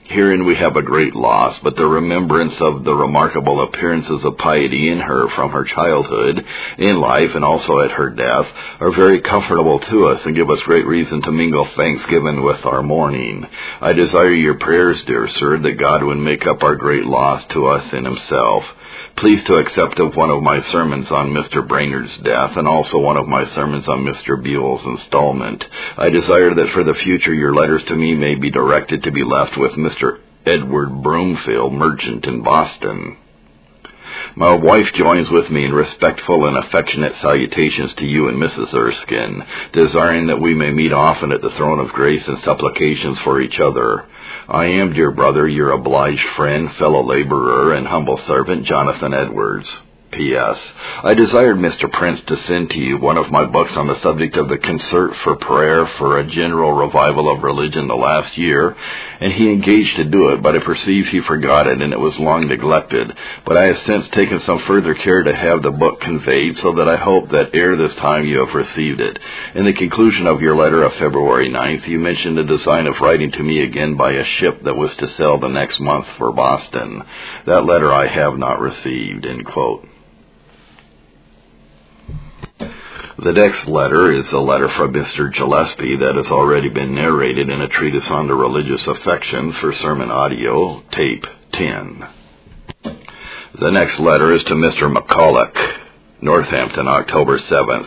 [SPEAKER 1] Herein we have a great loss, but the remembrance of the remarkable appearances of piety in her from her childhood, in life, and also at her death, are very comfortable to us and give us great reason to mingle thanksgiving with our mourning. I desire your prayers, dear sir, that God would make up our great loss to us in himself. Please to accept of one of my sermons on Mr. Brainerd's death and also one of my sermons on Mr. Buell's installment. I desire that for the future your letters to me may be directed to be left with Mr. Edward Broomfield, merchant in Boston. My wife joins with me in respectful and affectionate salutations to you and Mrs. Erskine, desiring that we may meet often at the throne of grace and supplications for each other. I am, dear brother, your obliged friend, fellow laborer, and humble servant, Jonathan Edwards. P.S. I desired Mr. Prince to send to you one of my books on the subject of the concert for prayer for a general revival of religion the last year, and he engaged to do it, but I perceive he forgot it, and it was long neglected. But I have since taken some further care to have the book conveyed, so that I hope that ere this time you have received it. In the conclusion of your letter of February 9th, you mentioned the design of writing to me again by a ship that was to sail the next month for Boston. That letter I have not received." End quote. The next letter is a letter from Mr. Gillespie that has already been narrated in a treatise on the religious affections for sermon audio, tape 10. The next letter is to Mr. McCulloch, Northampton, October 7th,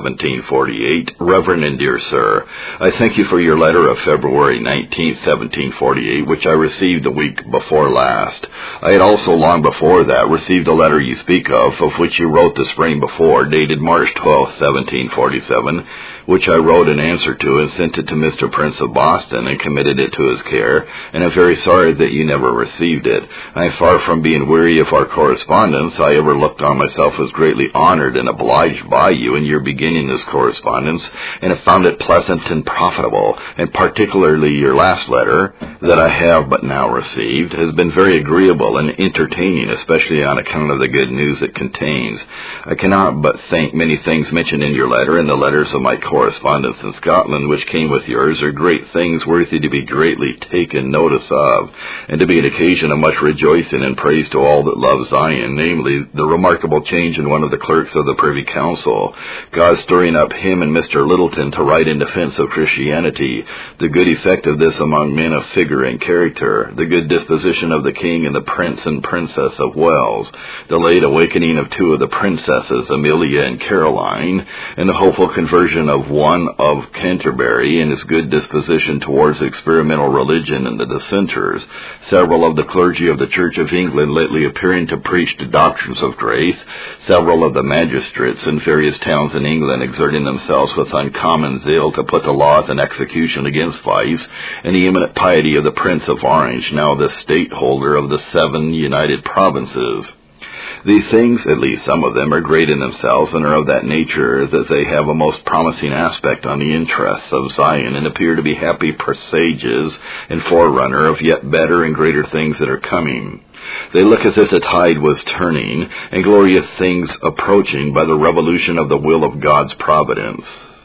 [SPEAKER 1] 1748. Reverend and dear sir, I thank you for your letter of February 19th, 1748, which I received the week before last. I had also long before that received a letter you speak of which you wrote the spring before, dated March 12th, 1747, which I wrote an answer to and sent it to Mr. Prince of Boston and committed it to his care, and am very sorry that you never received it. I am far from being weary of our correspondence. I ever looked on myself as greatly honored and obliged by you in your beginning this correspondence, and have found it pleasant and profitable, and particularly your last letter, that I have but now received, has been very agreeable and entertaining, especially on account of the good news it contains. I cannot but think many things mentioned in your letter and the letters of my correspondence in Scotland, which came with yours, are great things worthy to be greatly taken notice of, and to be an occasion of much rejoicing and praise to all that love Zion, namely, the remarkable change in one of the clerks of the Privy Council, God stirring up him and Mr. Littleton to write in defense of Christianity, the good effect of this among men of figure and character, the good disposition of the King and the Prince and Princess of Wales, the late awakening of two of the princesses, Amelia and Caroline, and the hopeful conversion of one of Canterbury, and his good disposition towards experimental religion and the dissenters, several of the clergy of the Church of England lately appearing to preach the doctrines of grace, several of the magistrates in various towns in England exerting themselves with uncommon zeal to put the laws in execution against vice, and the eminent piety of the Prince of Orange, now the state-holder of the 7 United Provinces. These things, at least some of them, are great in themselves and are of that nature that they have a most promising aspect on the interests of Zion and appear to be happy presages and forerunner of yet better and greater things that are coming. They look as if the tide was turning and glorious things approaching by the revolution of the will of God's providence.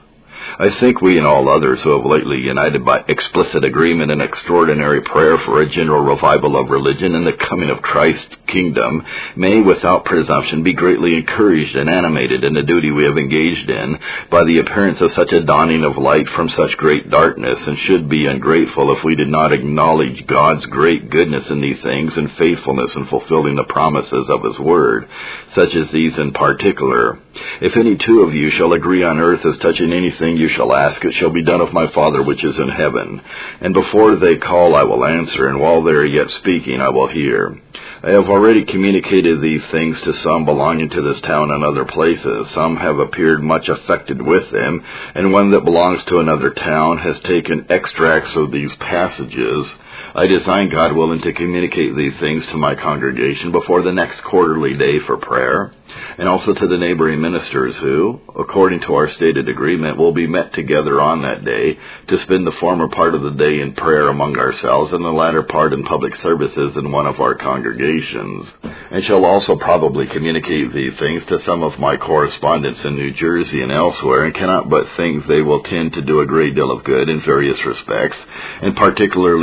[SPEAKER 1] I think we and all others who have lately united by explicit agreement and extraordinary prayer for a general revival of religion and the coming of Christ's kingdom may, without presumption, be greatly encouraged and animated in the duty we have engaged in by the appearance of such a dawning of light from such great darkness, and should be ungrateful if we did not acknowledge God's great goodness in these things and faithfulness in fulfilling the promises of His Word, such as these in particular. If any two of you shall agree on earth as touching anything you shall ask, it shall be done of my Father which is in heaven. And before they call I will answer, and while they are yet speaking I will hear. I have already communicated these things to some belonging to this town and other places. Some have appeared much affected with them, and one that belongs to another town has taken extracts of these passages. I design, God willing, to communicate these things to my congregation before the next quarterly day for prayer, and also to the neighboring ministers who, according to our stated agreement, will be met together on that day to spend the former part of the day in prayer among ourselves and the latter part in public services in one of our congregations, and shall also probably communicate these things to some of my correspondents in New Jersey and elsewhere, and cannot but think they will tend to do a great deal of good in various respects, and particularly will tend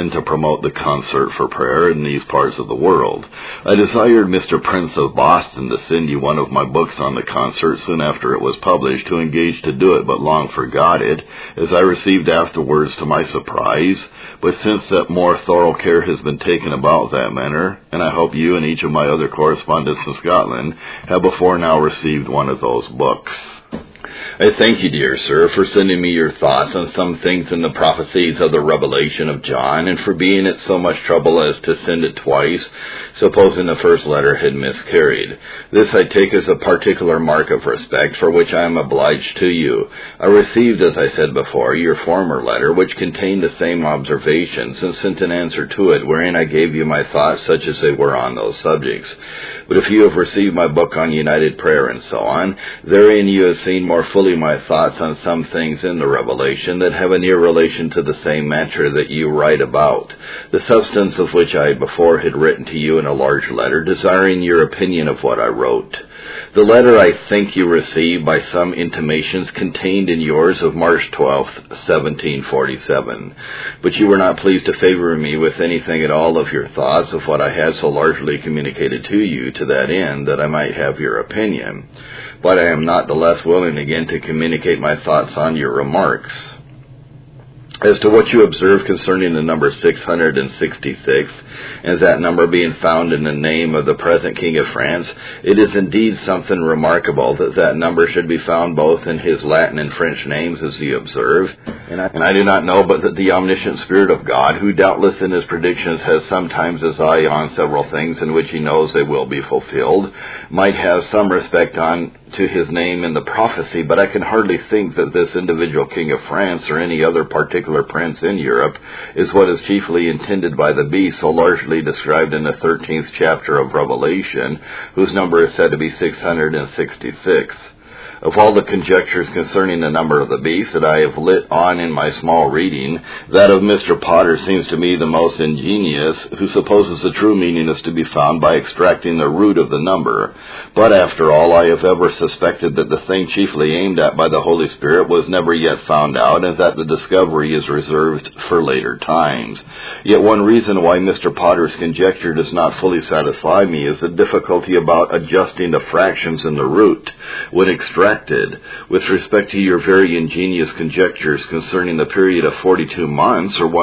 [SPEAKER 1] mission to promote the Concert for Prayer in these parts of the world. I desired Mr. Prince of Boston to send you one of my books on the concert soon after it was published, who engaged to do it but long forgot it, as I received afterwards to my surprise. But since that more thorough care has been taken about that matter, and I hope you and each of my other correspondents in Scotland have before now received one of those books. I thank you, dear sir, for sending me your thoughts on some things in the prophecies of the Revelation of John, and for being at so much trouble as to send it twice, supposing the first letter had miscarried. This I take as a particular mark of respect, for which I am obliged to you. I received, as I said before, your former letter, which contained the same observations, and sent an answer to it, wherein I gave you my thoughts such as they were on those subjects. But if you have received my book on United Prayer and so on, therein you have seen more fully my thoughts on some things in the Revelation that have a near relation to the same matter that you write about, the substance of which I before had written to you in a large letter, desiring your opinion of what I wrote. The letter I think you received by some intimations contained in yours of March 12th, 1747. But you were not pleased to favor me with anything at all of your thoughts of what I had so largely communicated to you, to that end that I might have your opinion. But I am not the less willing again to communicate my thoughts on your remarks. As to what you observe concerning the number 666, and that number being found in the name of the present King of France, it is indeed something remarkable that that number should be found both in his Latin and French names, as you observe. And I do not know but that the omniscient Spirit of God, who doubtless in his predictions has sometimes his eye on several things in which he knows they will be fulfilled, might have some respect on to his name in the prophecy, but I can hardly think that this individual King of France or any other particular prince in Europe is what is chiefly intended by the beast so largely described in the 13th chapter of Revelation, whose number is said to be 666. Of all the conjectures concerning the number of the beast that I have lit on in my small reading, that of Mr. Potter seems to me the most ingenious, who supposes the true meaning is to be found by extracting the root of the number. But after all, I have ever suspected that the thing chiefly aimed at by the Holy Spirit was never yet found out, and that the discovery is reserved for later times. Yet one reason why Mr. Potter's conjecture does not fully satisfy me is the difficulty about adjusting the fractions in the root when extracted. With respect to your very ingenious conjectures concerning the period of 42 months, or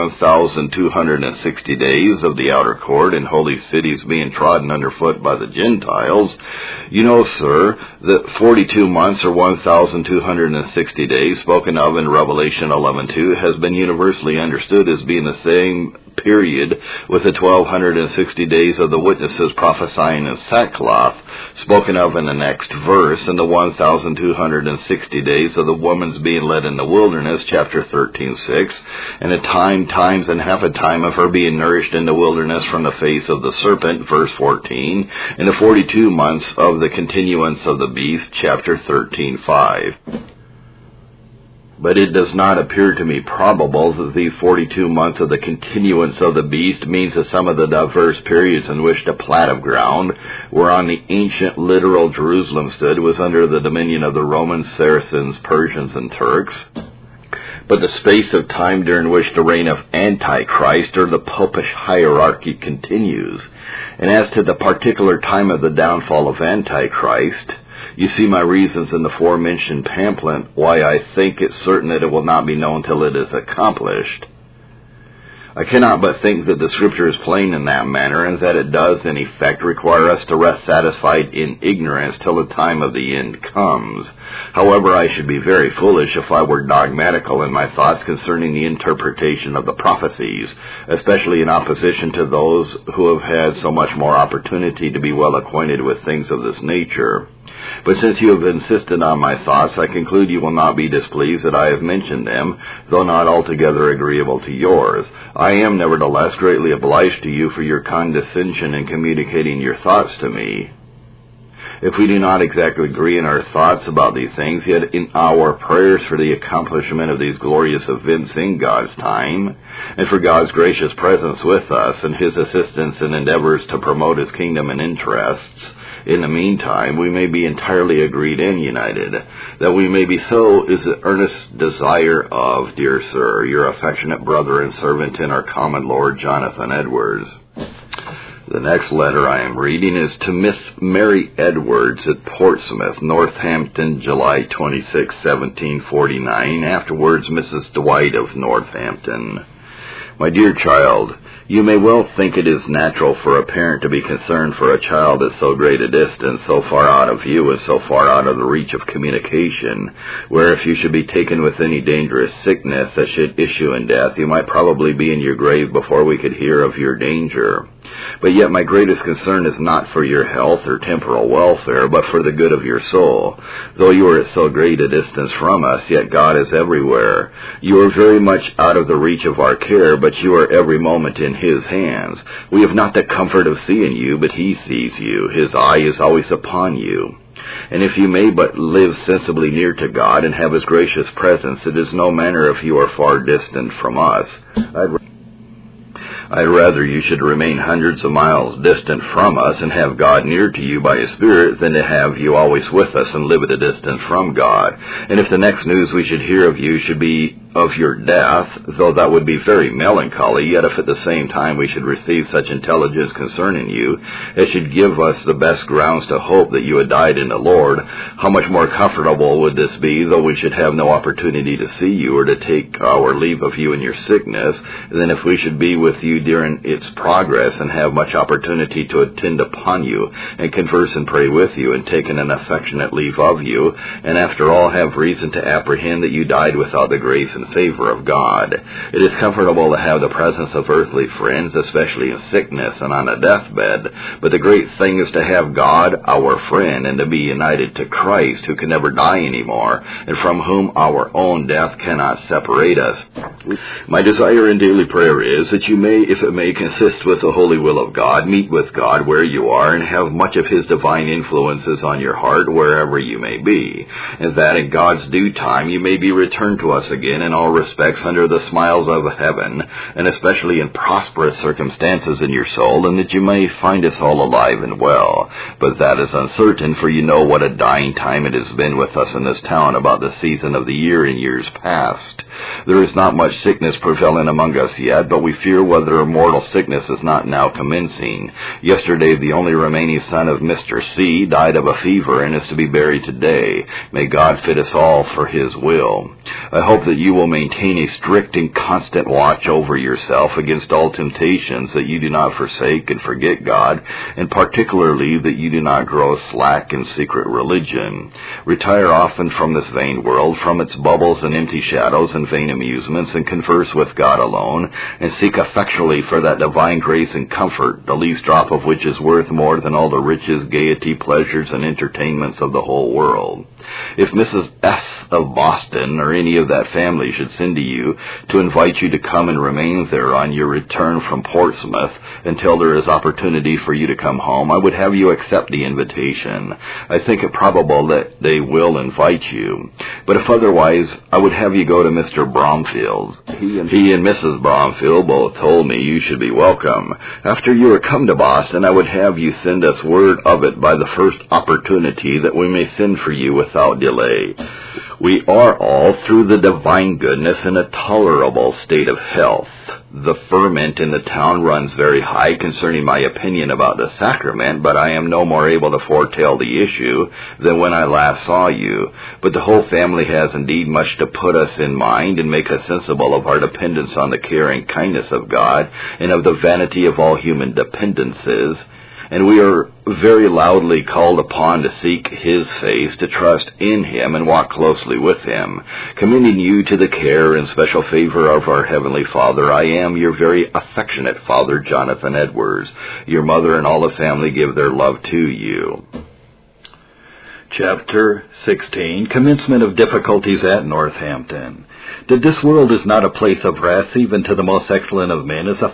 [SPEAKER 1] 1,260 days of the outer court and holy cities being trodden underfoot by the Gentiles, you know, sir, that 42 months, or 1,260 days, spoken of in Revelation 11:2, has been universally understood as being the same period with the 1,260 days of the witnesses prophesying in sackcloth, spoken of in the next verse, and the 1,260 days of the woman's being led in the wilderness, chapter 13:6, and a time, times, and half a time of her being nourished in the wilderness from the face of the serpent, verse 14, and the 42 months of the continuance of the beast, chapter 13:5. But it does not appear to me probable that these 42 months of the continuance of the beast means that some of the diverse periods in which the plat of ground whereon the ancient literal Jerusalem stood was under the dominion of the Romans, Saracens, Persians, and Turks, but the space of time during which the reign of Antichrist or the popish hierarchy continues. And as to the particular time of the downfall of Antichrist, you see my reasons in the forementioned pamphlet why I think it certain that it will not be known till it is accomplished. I cannot but think that the Scripture is plain in that manner, and that it does, in effect, require us to rest satisfied in ignorance till the time of the end comes. However, I should be very foolish if I were dogmatical in my thoughts concerning the interpretation of the prophecies, especially in opposition to those who have had so much more opportunity to be well acquainted with things of this nature. But since you have insisted on my thoughts, I conclude you will not be displeased that I have mentioned them, though not altogether agreeable to yours. I am nevertheless greatly obliged to you for your condescension in communicating your thoughts to me. If we do not exactly agree in our thoughts about these things, yet in our prayers for the accomplishment of these glorious events in God's time, and for God's gracious presence with us and His assistance in endeavors to promote His kingdom and interests, In the meantime, we may be entirely agreed and united. That we may be so is the earnest desire of, dear sir, your affectionate brother and servant in our common Lord, Jonathan Edwards. The next letter I am reading is to Miss Mary Edwards at Portsmouth, Northampton, July 26, 1749, afterwards Mrs. Dwight of Northampton. My dear child, you may well think it is natural for a parent to be concerned for a child at so great a distance, so far out of view and so far out of the reach of communication, where if you should be taken with any dangerous sickness that should issue in death, you might probably be in your grave before we could hear of your danger. But yet my greatest concern is not for your health or temporal welfare, but for the good of your soul. Though you are at so great a distance from us, yet God is everywhere. You are very much out of the reach of our care, but you are every moment in His hands. We have not the comfort of seeing you, but He sees you. His eye is always upon you. And if you may but live sensibly near to God and have His gracious presence, it is no matter if you are far distant from us. I'd rather you should remain hundreds of miles distant from us and have God near to you by His Spirit than to have you always with us and live at a distance from God. And if the next news we should hear of you should be of your death, though that would be very melancholy, yet if at the same time we should receive such intelligence concerning you, it should give us the best grounds to hope that you had died in the Lord, how much more comfortable would this be, though we should have no opportunity to see you or to take our leave of you in your sickness, than if we should be with you during its progress and have much opportunity to attend upon you and converse and pray with you and take an affectionate leave of you, and after all have reason to apprehend that you died without the grace and favor of God. It is comfortable to have the presence of earthly friends, especially in sickness and on a deathbed, but the great thing is to have God, our friend, and to be united to Christ, who can never die anymore, and from whom our own death cannot separate us. My desire in daily prayer is that you may, if it may consist with the holy will of God, meet with God where you are and have much of His divine influences on your heart wherever you may be, and that in God's due time you may be returned to us again in all respects under the smiles of heaven, and especially in prosperous circumstances in your soul, and that you may find us all alive and well. But that is uncertain, for you know what a dying time it has been with us in this town about the season of the year in years past. There is not much sickness prevalent among us yet, but we fear whether a mortal sickness is not now commencing. Yesterday the only remaining son of Mr. C. died of a fever and is to be buried today. May God fit us all for His will. I hope that you will maintain a strict and constant watch over yourself against all temptations, that you do not forsake and forget God, and particularly that you do not grow slack in secret religion. Retire often from this vain world, from its bubbles and empty shadows and vain amusements, and converse with God alone, and seek effectually for that divine grace and comfort, the least drop of which is worth more than all the riches, gaiety, pleasures, and entertainments of the whole world. If Mrs. S. of Boston or any of that family should send to you to invite you to come and remain there on your return from Portsmouth until there is opportunity for you to come home, I would have you accept the invitation. I think it probable that they will invite you. But if otherwise, I would have you go to Mr. Bromfield's. He and Mrs. Bromfield both told me you should be welcome. After you are come to Boston, I would have you send us word of it by the first opportunity, that we may send for you without delay. We are all, through the divine goodness, in a tolerable state of health. The ferment in the town runs very high concerning my opinion about the sacrament, but I am no more able to foretell the issue than when I last saw you. But the whole family has indeed much to put us in mind and make us sensible of our dependence on the care and kindness of God, and of the vanity of all human dependences. And we are very loudly called upon to seek His face, to trust in Him, and walk closely with Him. Commending you to the care and special favor of our Heavenly Father, I am your very affectionate father, Jonathan Edwards. Your mother and all the family give their love to you. Chapter 16. Commencement of difficulties at Northampton. That this world is not a place of rest, even to the most excellent of men, is a fact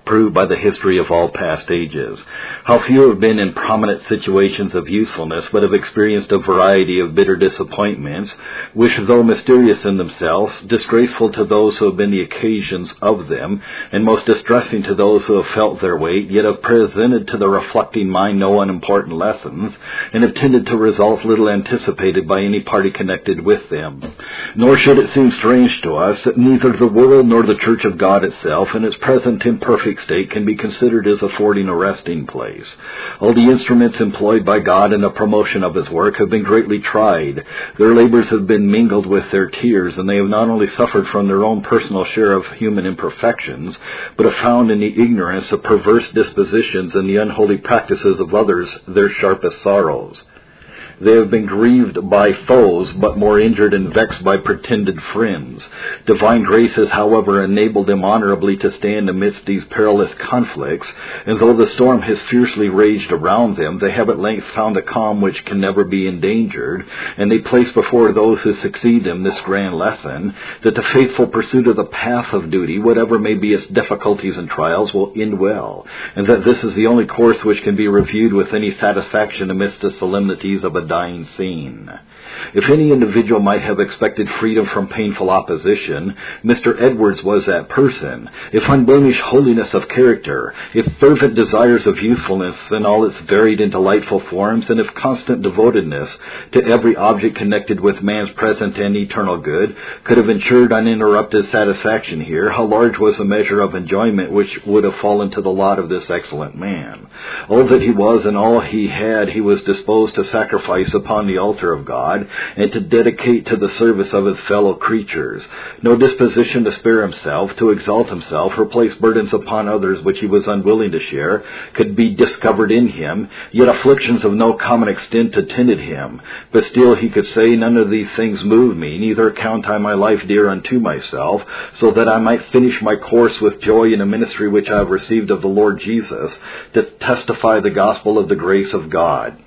[SPEAKER 1] proved by the history of all past ages. How few have been in prominent situations of usefulness, but have experienced a variety of bitter disappointments, which, though mysterious in themselves, disgraceful to those who have been the occasions of them, and most distressing to those who have felt their weight, yet have presented to the reflecting mind no unimportant lessons, and have tended to results little anticipated by any party connected with them. Nor should it seem strange to us that neither the world nor the Church of God itself in its present imperfect state can be considered as affording a resting place. All the instruments employed by God in the promotion of His work have been greatly tried. Their labors have been mingled with their tears, and they have not only suffered from their own personal share of human imperfections, but have found in the ignorance of perverse dispositions and the unholy practices of others their sharpest sorrows. They have been grieved by foes, but more injured and vexed by pretended friends. Divine grace has, however, enabled them honorably to stand amidst these perilous conflicts, and though the storm has fiercely raged around them, they have at length found a calm which can never be endangered, and they place before those who succeed them this grand lesson, that the faithful pursuit of the path of duty, whatever may be its difficulties and trials, will end well, and that this is the only course which can be reviewed with any satisfaction amidst the solemnities of a dying scene. If any individual might have expected freedom from painful opposition, Mr. Edwards was that person. If unblemished holiness of character, if fervent desires of usefulness in all its varied and delightful forms, and if constant devotedness to every object connected with man's present and eternal good could have ensured uninterrupted satisfaction here, how large was the measure of enjoyment which would have fallen to the lot of this excellent man. All that he was and all he had he was disposed to sacrifice upon the altar of God, and to dedicate to the service of his fellow creatures. No disposition to spare himself, to exalt himself, or place burdens upon others which he was unwilling to share, could be discovered in him, yet afflictions of no common extent attended him. But still he could say, none of these things move me, neither count I my life dear unto myself, so that I might finish my course with joy in a ministry which I have received of the Lord Jesus, to testify the gospel of the grace of God.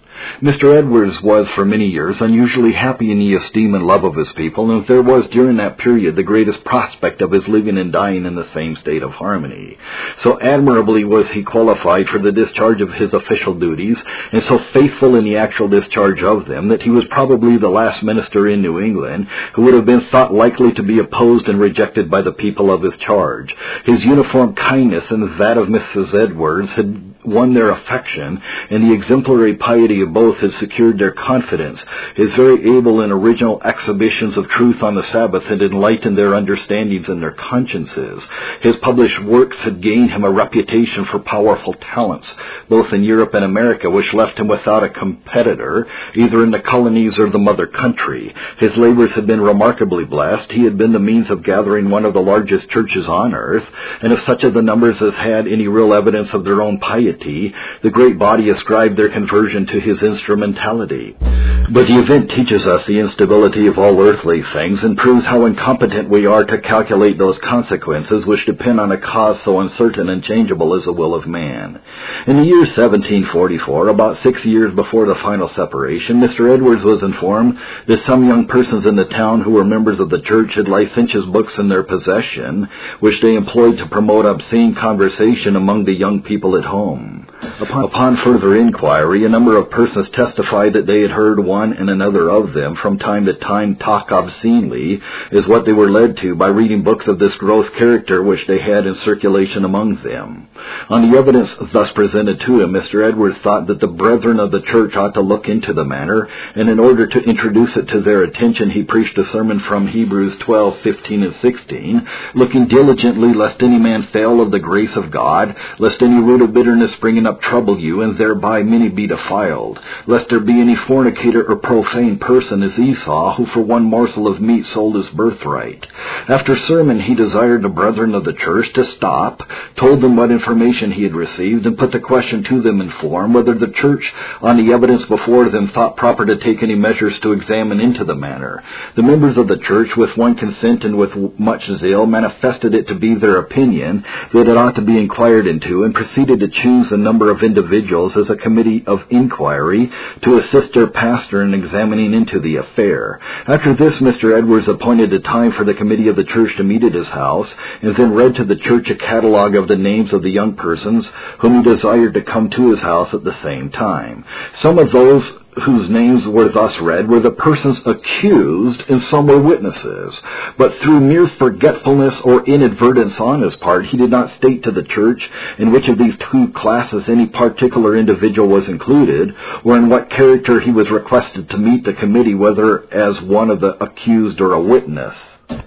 [SPEAKER 1] Mr. Edwards was for many years unusually happy in the esteem and love of his people, and there was during that period the greatest prospect of his living and dying in the same state of harmony. So admirably was he qualified for the discharge of his official duties, and so faithful in the actual discharge of them, that he was probably the last minister in New England who would have been thought likely to be opposed and rejected by the people of his charge. His uniform kindness and that of Mrs. Edwards had won their affection, and the exemplary piety of both had secured their confidence. His very able and original exhibitions of truth on the Sabbath had enlightened their understandings and their consciences. His published works had gained him a reputation for powerful talents, both in Europe and America, which left him without a competitor, either in the colonies or the mother country. His labors had been remarkably blessed. He had been the means of gathering one of the largest churches on earth, and of such of the numbers as had any real evidence of their own piety, the great body ascribed their conversion to his instrumentality. But the event teaches us the instability of all earthly things, and proves how incompetent we are to calculate those consequences which depend on a cause so uncertain and changeable as the will of man. In the year 1744, about 6 years before the final separation, Mr. Edwards was informed that some young persons in the town who were members of the church had licentious books in their possession, which they employed to promote obscene conversation among the young people at home. Upon further inquiry, a number of persons testified that they had heard one and another of them from time to time talk obscenely, as what they were led to by reading books of this gross character which they had in circulation among them. On the evidence thus presented to him, Mr. Edwards thought that the brethren of the church ought to look into the matter, and in order to introduce it to their attention, he preached a sermon from Hebrews 12:15 and 16, looking diligently lest any man fail of the grace of God, lest any root of bitterness springing up trouble you, and thereby many be defiled, lest there be any fornicator or profane person as Esau, who for one morsel of meat sold his birthright. After sermon, he desired the brethren of the church to stop, told them what information he had received, and put the question to them in form whether the church, on the evidence before them, thought proper to take any measures to examine into the matter. The members of the church, with one consent and with much zeal, manifested it to be their opinion that it ought to be inquired into, and proceeded to choose a number number of individuals as a committee of inquiry to assist their pastor in examining into the affair. After this, Mr. Edwards appointed a time for the committee of the church to meet at his house, and then read to the church a catalog of the names of the young persons whom he desired to come to his house at the same time. Some of those whose names were thus read were the persons accused, and some were witnesses. But through mere forgetfulness or inadvertence on his part, he did not state to the church in which of these two classes any particular individual was included, or in what character he was requested to meet the committee, whether as one of the accused or a witness.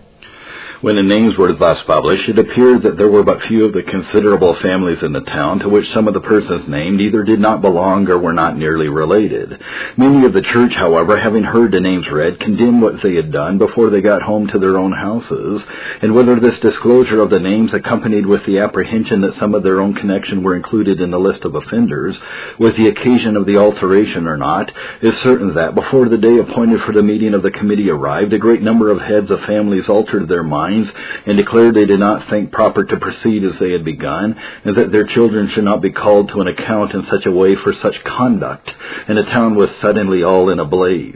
[SPEAKER 1] When the names were thus published, it appeared that there were but few of the considerable families in the town to which some of the persons named either did not belong or were not nearly related. Many of the church, however, having heard the names read, condemned what they had done before they got home to their own houses, and whether this disclosure of the names, accompanied with the apprehension that some of their own connection were included in the list of offenders, was the occasion of the alteration or not, is certain that, before the day appointed for the meeting of the committee arrived, a great number of heads of families altered their minds and declared they did not think proper to proceed as they had begun, and that their children should not be called to an account in such a way for such conduct, and the town was suddenly all in a blaze.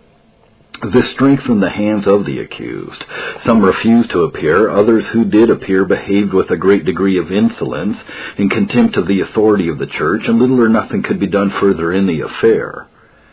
[SPEAKER 1] This strengthened the hands of the accused. Some refused to appear. Others who did appear behaved with a great degree of insolence and contempt of the authority of the church, and little or nothing could be done further in the affair.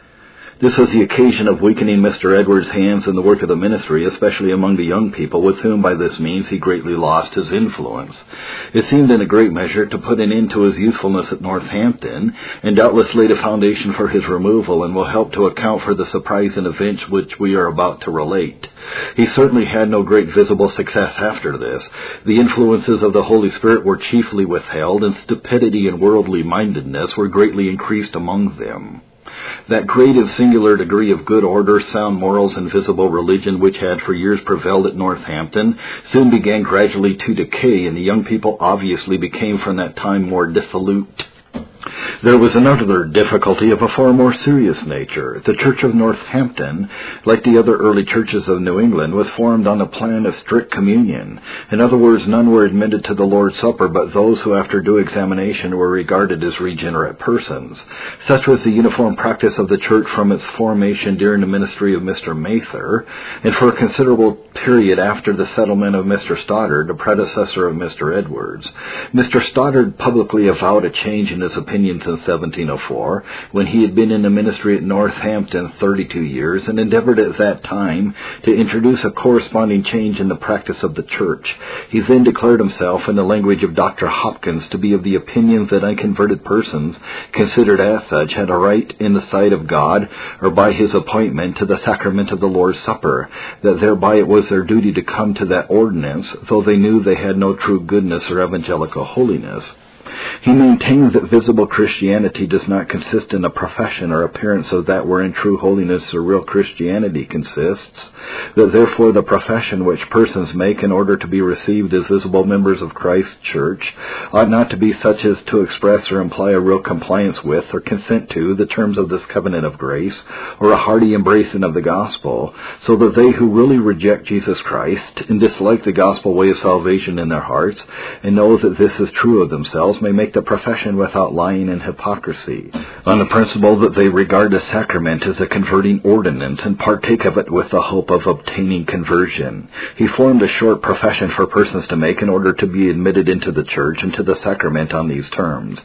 [SPEAKER 1] This was the occasion of weakening Mr. Edwards' hands in the work of the ministry, especially among the young people, with whom by this means he greatly lost his influence. It seemed in a great measure to put an end to his usefulness at Northampton, and doubtless laid a foundation for his removal, and will help to account for the surprising events which we are about to relate. He certainly had no great visible success after this. The influences of the Holy Spirit were chiefly withheld, and stupidity and worldly mindedness were greatly increased among them. That great and singular degree of good order, sound morals, and visible religion which had for years prevailed at Northampton soon began gradually to decay, and the young people obviously became from that time more dissolute. There was another difficulty of a far more serious nature. The Church of Northampton, like the other early churches of New England, was formed on the plan of strict communion. In other words, none were admitted to the Lord's Supper but those who after due examination were regarded as regenerate persons. Such was the uniform practice of the church from its formation during the ministry of Mr. Mather, and for a considerable period after the settlement of Mr. Stoddard, the predecessor of Mr. Edwards. Mr. Stoddard publicly avowed a change in his opinions in 1704, when he had been in the ministry at Northampton 32 years, and endeavored at that time to introduce a corresponding change in the practice of the church. He then declared himself, in the language of Dr. Hopkins, to be of the opinion that unconverted persons, considered as such, had a right in the sight of God, or by his appointment, to the sacrament of the Lord's Supper, that thereby it was their duty to come to that ordinance, though they knew they had no true goodness or evangelical holiness. He maintains that visible Christianity does not consist in a profession or appearance of that wherein true holiness or real Christianity consists, that therefore the profession which persons make in order to be received as visible members of Christ's church ought not to be such as to express or imply a real compliance with or consent to the terms of this covenant of grace, or a hearty embracing of the gospel, so that they who really reject Jesus Christ and dislike the gospel way of salvation in their hearts, and know that this is true of themselves, may make the profession without lying and hypocrisy, on the principle that they regard the sacrament as a converting ordinance and partake of it with the hope of obtaining conversion. He formed a short profession for persons to make in order to be admitted into the church and to the sacrament on these terms.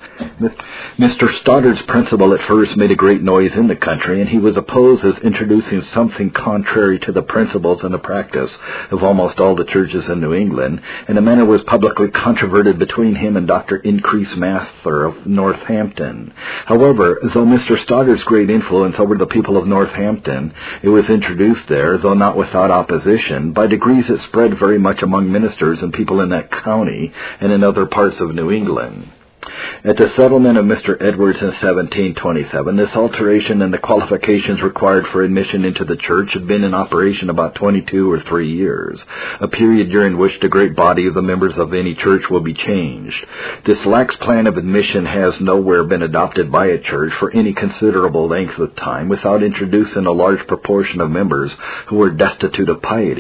[SPEAKER 1] Mr. Stoddard's principle at first made a great noise in the country, and he was opposed as introducing something contrary to the principles and the practice of almost all the churches in New England, and a matter was publicly controverted between him and Dr. Increase Mather of Northampton. However, though Mr. Stoddard's great influence over the people of Northampton, it was introduced there, though not without opposition, by degrees it spread very much among ministers and people in that county and in other parts of New England. At the settlement of Mr. Edwards in 1727, this alteration and the qualifications required for admission into the church had been in operation about 22 or 3 years, a period during which the great body of the members of any church will be changed. This lax plan of admission has nowhere been adopted by a church for any considerable length of time without introducing a large proportion of members who were destitute of piety.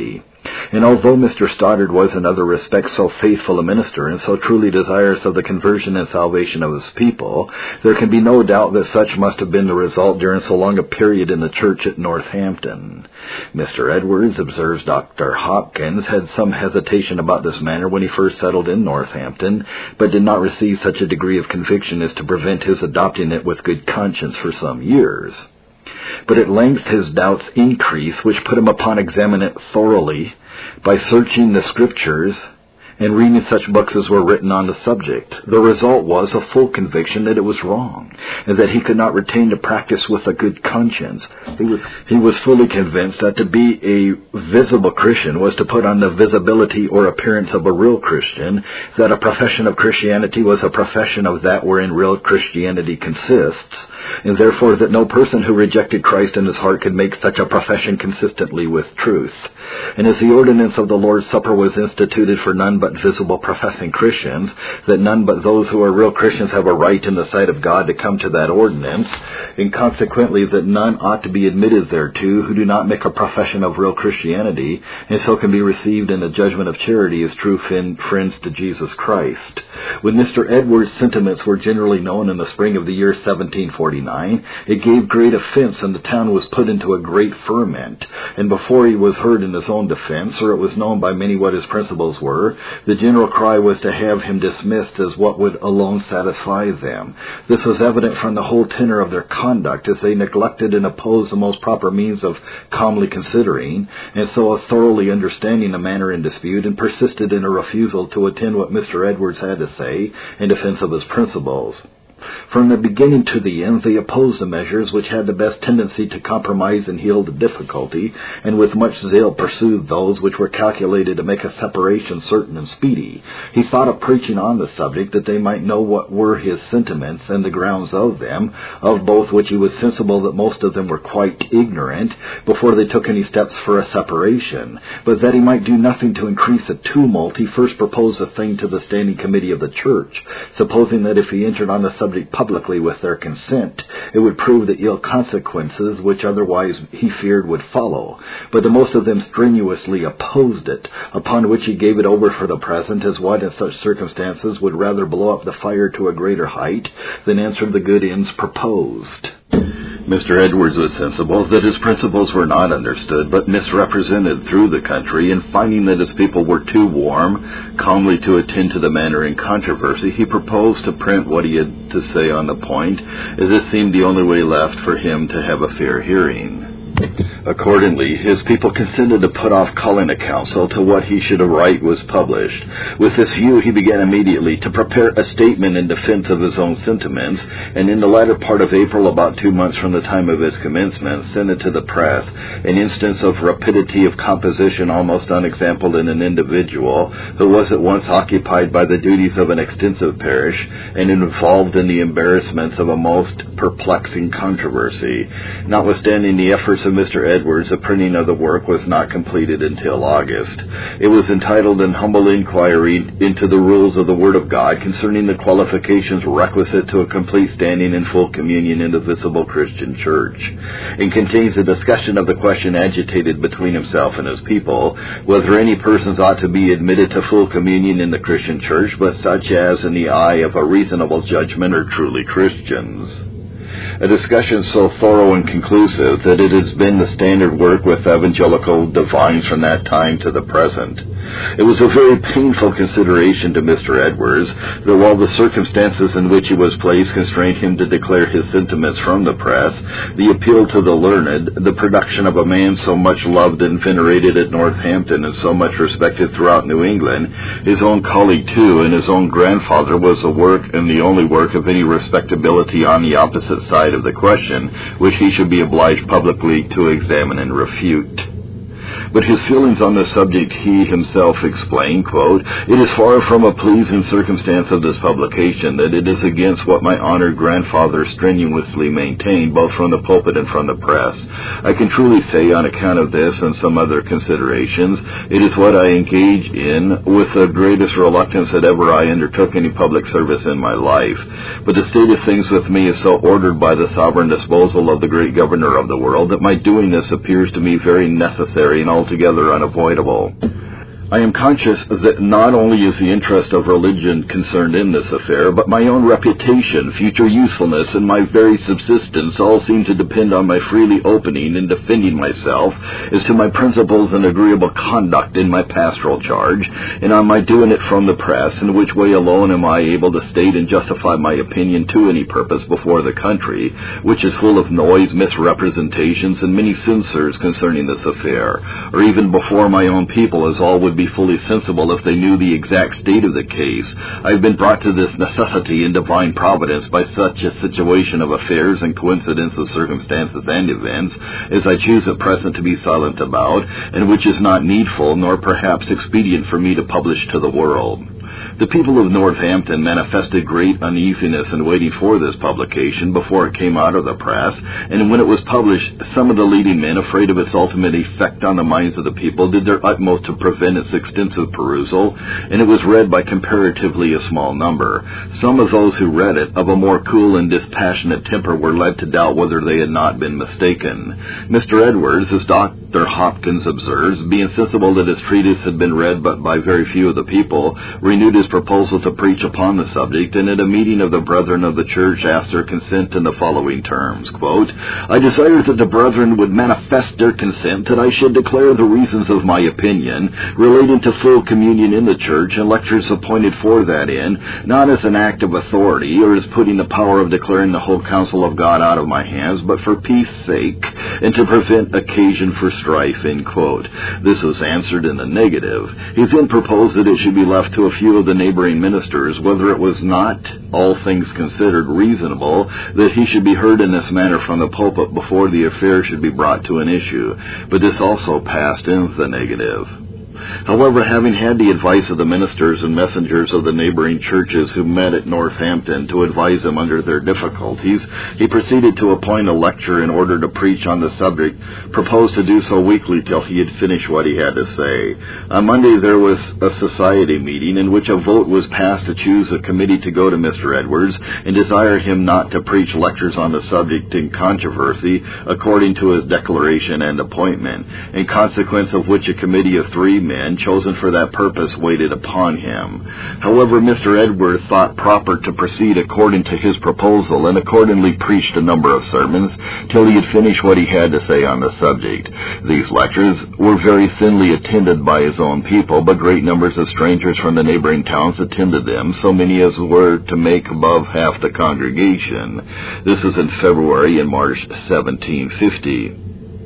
[SPEAKER 1] And although Mr. Stoddard was in other respects so faithful a minister and so truly desirous of the conversion and salvation of his people, there can be no doubt that such must have been the result during so long a period in the church at Northampton. Mr. Edwards, observes Dr. Hopkins, had some hesitation about this matter when he first settled in Northampton, but did not receive such a degree of conviction as to prevent his adopting it with good conscience for some years. But at length his doubts increased, which put him upon examining it thoroughly by searching the Scriptures and reading such books as were written on the subject. The result was a full conviction that it was wrong, and that he could not retain the practice with a good conscience. He was fully convinced that to be a visible Christian was to put on the visibility or appearance of a real Christian, that a profession of Christianity was a profession of that wherein real Christianity consists, and therefore that no person who rejected Christ in his heart could make such a profession consistently with truth. And as the ordinance of the Lord's Supper was instituted for none but visible professing Christians, that none but those who are real Christians have a right in the sight of God to come to that ordinance, and consequently that none ought to be admitted thereto who do not make a profession of real Christianity, and so can be received in the judgment of charity as true friends to Jesus Christ. When Mr. Edwards' sentiments were generally known in the spring of the year 1749, it gave great offense, and the town was put into a great ferment, and before he was heard in his own defense, or it was known by many what his principles were, the general cry was to have him dismissed as what would alone satisfy them. This was evident from the whole tenor of their conduct, as they neglected and opposed the most proper means of calmly considering, and so thoroughly understanding the matter in dispute, and persisted in a refusal to attend what Mr. Edwards had to say in defense of his principles. From the beginning to the end, they opposed the measures which had the best tendency to compromise and heal the difficulty, and with much zeal pursued those which were calculated to make a separation certain and speedy. He thought of preaching on the subject, that they might know what were his sentiments and the grounds of them, of both which he was sensible that most of them were quite ignorant, before they took any steps for a separation. But that he might do nothing to increase the tumult, he first proposed a thing to the standing committee of the church, supposing that if he entered on the subject publicly with their consent, it would prove the ill consequences which otherwise he feared would follow. But the most of them strenuously opposed it, upon which he gave it over for the present, as what in such circumstances would rather blow up the fire to a greater height than answer the good ends proposed. Mr. Edwards was sensible that his principles were not understood but misrepresented through the country, and finding that his people were too warm calmly to attend to the matter in controversy, he proposed to print what he had to say on the point, as it seemed the only way left for him to have a fair hearing. Accordingly, his people consented to put off calling a council till what he should write was published. With this view, he began immediately to prepare a statement in defense of his own sentiments, and in the latter part of April, about 2 months from the time of his commencement, sent it to the press, an instance of rapidity of composition almost unexampled in an individual who was at once occupied by the duties of an extensive parish and involved in the embarrassments of a most perplexing controversy. Notwithstanding the efforts of Mr. Edwards, the printing of the work was not completed until August. It was entitled An Humble Inquiry into the Rules of the Word of God concerning the qualifications requisite to a complete standing in full communion in the visible Christian church, and contains a discussion of the question agitated between himself and his people, whether any persons ought to be admitted to full communion in the Christian church, but such as in the eye of a reasonable judgment are truly Christians. A discussion so thorough and conclusive that it has been the standard work with evangelical divines from that time to the present. It was a very painful consideration to Mr. Edwards that while the circumstances in which he was placed constrained him to declare his sentiments from the press, the appeal to the learned, the production of a man so much loved and venerated at Northampton and so much respected throughout New England, his own colleague too, and his own grandfather, was the work and the only work of any respectability on the opposite side of the question, which he should be obliged publicly to examine and refute. But his feelings on the subject he himself explained, quote, "It is far from a pleasing circumstance of this publication that it is against what my honored grandfather strenuously maintained, both from the pulpit and from the press. I can truly say, on account of this and some other considerations, it is what I engage in with the greatest reluctance that ever I undertook any public service in my life. But the state of things with me is so ordered by the sovereign disposal of the great governor of the world that my doing this appears to me very necessary, and all altogether unavoidable. I am conscious that not only is the interest of religion concerned in this affair, but my own reputation, future usefulness, and my very subsistence all seem to depend on my freely opening and defending myself as to my principles and agreeable conduct in my pastoral charge, and on my doing it from the press, in which way alone am I able to state and justify my opinion to any purpose before the country, which is full of noise, misrepresentations, and many censures concerning this affair, or even before my own people, as all would be fully sensible if they knew the exact state of the case. I have been brought to this necessity in divine providence by such a situation of affairs and coincidence of circumstances and events as I choose at present to be silent about, and which is not needful nor perhaps expedient for me to publish to the world. The people of Northampton manifested great uneasiness in waiting for this publication before it came out of the press, and when it was published, some of the leading men, afraid of its ultimate effect on the minds of the people, did their utmost to prevent its extensive perusal, and it was read by comparatively a small number. Some of those who read it, of a more cool and dispassionate temper, were led to doubt whether they had not been mistaken. Mr. Edwards, as Dr. Hopkins observes, being sensible that his treatise had been read but by very few of the people, renewed his proposal to preach upon the subject, and at a meeting of the brethren of the church asked their consent in the following terms, quote, I desire that the brethren would manifest their consent that I should declare the reasons of my opinion relating to full communion in the church and lectures appointed for that end, not as an act of authority or as putting the power of declaring the whole counsel of God out of my hands, but for peace sake and to prevent occasion for strife, end quote. This was answered in the negative. He then proposed that it should be left to a few of the neighboring ministers whether it was not, all things considered, reasonable that he should be heard in this manner from the pulpit before the affair should be brought to an issue, but this also passed in the negative. However, having had the advice of the ministers and messengers of the neighboring churches who met at Northampton to advise him under their difficulties, he proceeded to appoint a lecturer in order to preach on the subject, proposed to do so weekly till he had finished what he had to say. On Monday there was a society meeting in which a vote was passed to choose a committee to go to Mr. Edwards and desire him not to preach lectures on the subject in controversy according to his declaration and appointment, in consequence of which a committee of 3 men chosen for that purpose waited upon him. However, Mr. Edwards thought proper to proceed according to his proposal, and accordingly preached a number of sermons till he had finished what he had to say on the subject. These lectures were very thinly attended by his own people, but great numbers of strangers from the neighboring towns attended them, so many as were to make above half the congregation. This was in February and March 1750.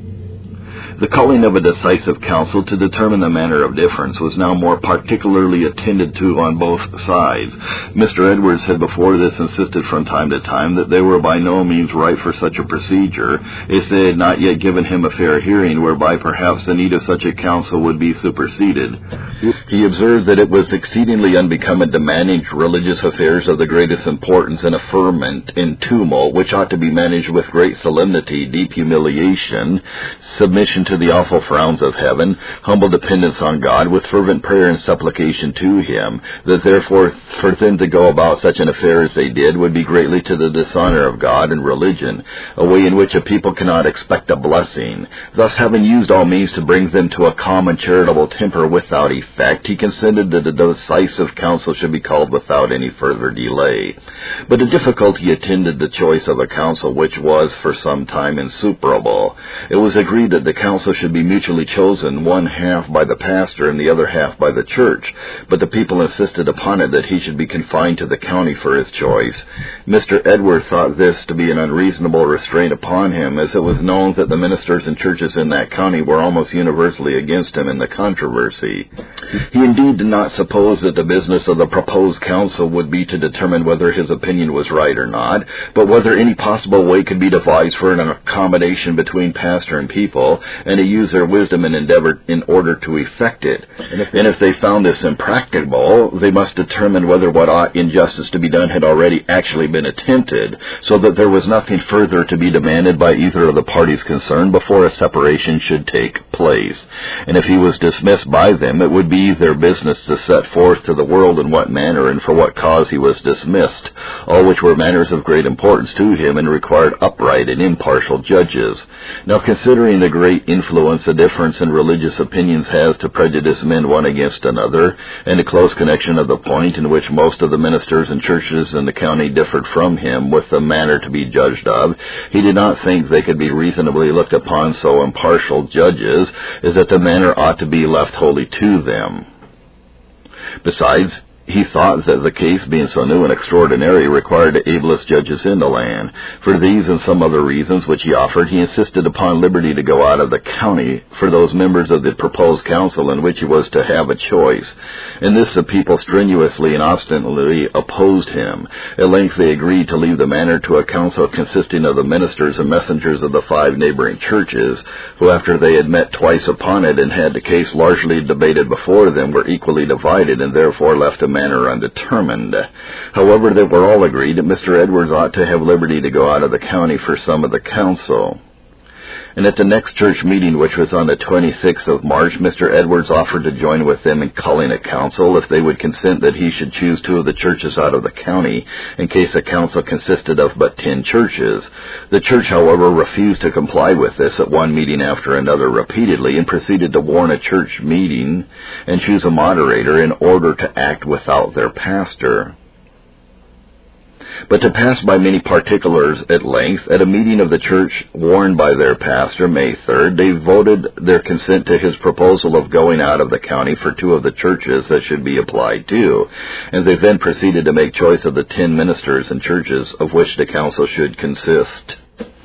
[SPEAKER 1] The calling of a decisive council to determine the manner of difference was now more particularly attended to on both sides. Mr. Edwards had before this insisted from time to time that they were by no means right for such a procedure, if they had not yet given him a fair hearing, whereby perhaps the need of such a council would be superseded. He observed that it was exceedingly unbecoming to manage religious affairs of the greatest importance in a ferment in tumult, which ought to be managed with great solemnity, deep humiliation, submission to the awful frowns of heaven, humble dependence on God, with fervent prayer and supplication to Him, that therefore for them to go about such an affair as they did would be greatly to the dishonor of God and religion, a way in which a people cannot expect a blessing. Thus, having used all means to bring them to a calm and charitable temper without effect, he consented that a decisive council should be called without any further delay. But a difficulty attended the choice of a council which was for some time insuperable. It was agreed that the council should be mutually chosen, one half by the pastor and the other half by the church, but the people insisted upon it that he should be confined to the county for his choice. Mr. Edwards thought this to be an unreasonable restraint upon him, as it was known that the ministers and churches in that county were almost universally against him in the controversy. He indeed did not suppose that the business of the proposed council would be to determine whether his opinion was right or not, but whether any possible way could be devised for an accommodation between pastor and people, and to use their wisdom and endeavor in order to effect it. And if they found this impracticable, they must determine whether what ought in justice to be done had already actually been attempted, so that there was nothing further to be demanded by either of the parties concerned before a separation should take place. And if he was dismissed by them, it would be
[SPEAKER 2] their business to set forth to the world in what manner and for what cause he was dismissed, all which were matters of great importance to him and required upright and impartial judges. Now, considering the great influence a difference in religious opinions has to prejudice men one against another, and the close connection of the point in which most of the ministers and churches in the county differed from him with the manner to be judged of, he did not think they could be reasonably looked upon so impartial judges as that the manner ought to be left wholly to them. Besides, he thought that the case, being so new and extraordinary, required the ablest judges in the land. For these and some other reasons which he offered, he insisted upon liberty to go out of the county for those members of the proposed council in which he was to have a choice. In this the people strenuously and obstinately opposed him. At length they agreed to leave the matter to a council consisting of the ministers and messengers of the 5 neighboring churches, who after they had met twice upon it and had the case largely debated before them, were equally divided and therefore left a manner undetermined. However, they were all agreed that Mr. Edwards ought to have liberty to go out of the county for some of the council. And at the next church meeting, which was on the 26th of March, Mr. Edwards offered to join with them in calling a council if they would consent that he should choose 2 of the churches out of the county, in case a council consisted of but 10 churches. The church, however, refused to comply with this at one meeting after another repeatedly, and proceeded to warn a church meeting and choose a moderator in order to act without their pastor. But to pass by many particulars at length, at a meeting of the church warned by their pastor, May 3rd, they voted their consent to his proposal of going out of the county for 2 of the churches that should be applied to, and they then proceeded to make choice of the 10 ministers and churches of which the council should consist.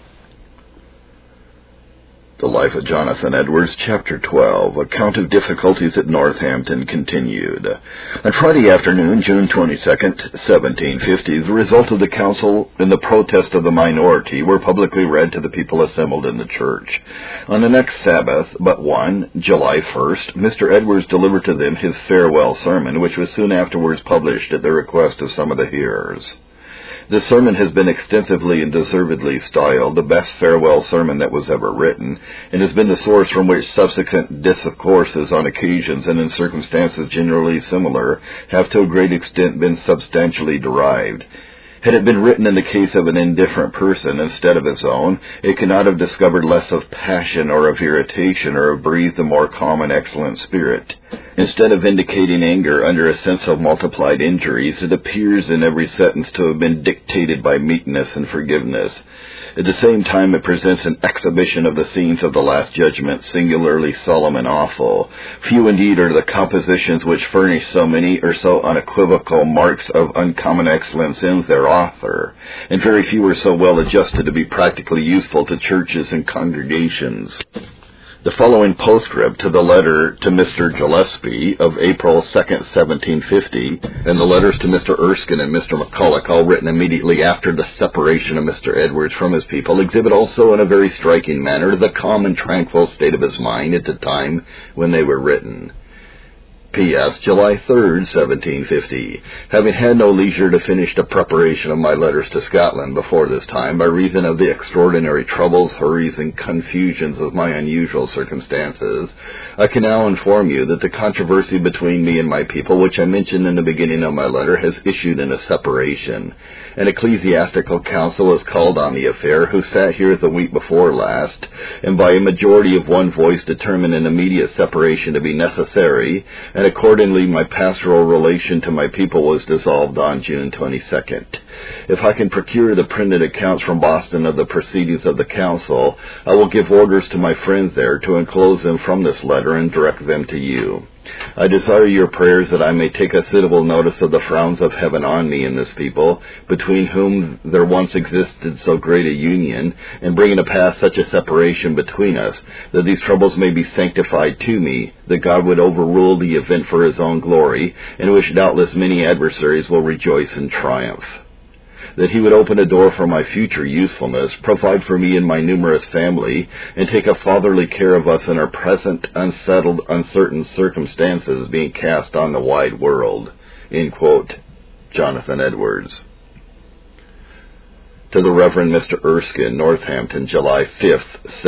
[SPEAKER 2] The Life of Jonathan Edwards, Chapter 12, Account of Difficulties at Northampton, continued. On Friday afternoon, June 22nd, 1750, the result of the council and the protest of the minority were publicly read to the people assembled in the church. On the next Sabbath, but one, July 1st, Mr. Edwards delivered to them his farewell sermon, which was soon afterwards published at the request of some of the hearers. This sermon has been extensively and deservedly styled the best farewell sermon that was ever written, and has been the source from which subsequent discourses on occasions and in circumstances generally similar have to a great extent been substantially derived. Had it been written in the case of an indifferent person instead of his own, it could not have discovered less of passion or of irritation or have breathed a more calm and excellent spirit. Instead of indicating anger under a sense of multiplied injuries, it appears in every sentence to have been dictated by meekness and forgiveness. At the same time, it presents an exhibition of the scenes of the Last Judgment, singularly solemn and awful. Few indeed are the compositions which furnish so many or so unequivocal marks of uncommon excellence in their author, and very few are so well adjusted to be practically useful to churches and congregations. The following postscript to the letter to Mr. Gillespie of April 2nd, 1750, and the letters to Mr. Erskine and Mr. McCulloch, all written immediately after the separation of Mr. Edwards from his people, exhibit also in a very striking manner the calm and tranquil state of his mind at the time when they were written. P.S. July 3rd, 1750. Having had no leisure to finish the preparation of my letters to Scotland before this time, by reason of the extraordinary troubles, hurries, and confusions of my unusual circumstances, I can now inform you that the controversy between me and my people, which I mentioned in the beginning of my letter, has issued in a separation. An ecclesiastical council was called on the affair, who sat here the week before last, and by a majority of one voice determined an immediate separation to be necessary, and accordingly my pastoral relation to my people was dissolved on June 22nd. If I can procure the printed accounts from Boston of the proceedings of the council, I will give orders to my friends there to enclose them from this letter and direct them to you. I desire your prayers that I may take a suitable notice of the frowns of heaven on me and this people, between whom there once existed so great a union, and bringing to pass such a separation between us, that these troubles may be sanctified to me, that God would overrule the event for his own glory, in which doubtless many adversaries will rejoice and triumph. That he would open a door for my future usefulness, provide for me and my numerous family, and take a fatherly care of us in our present unsettled, uncertain circumstances being cast on the wide world. End quote. Jonathan Edwards. To the Reverend Mr. Erskine, Northampton, July 5th,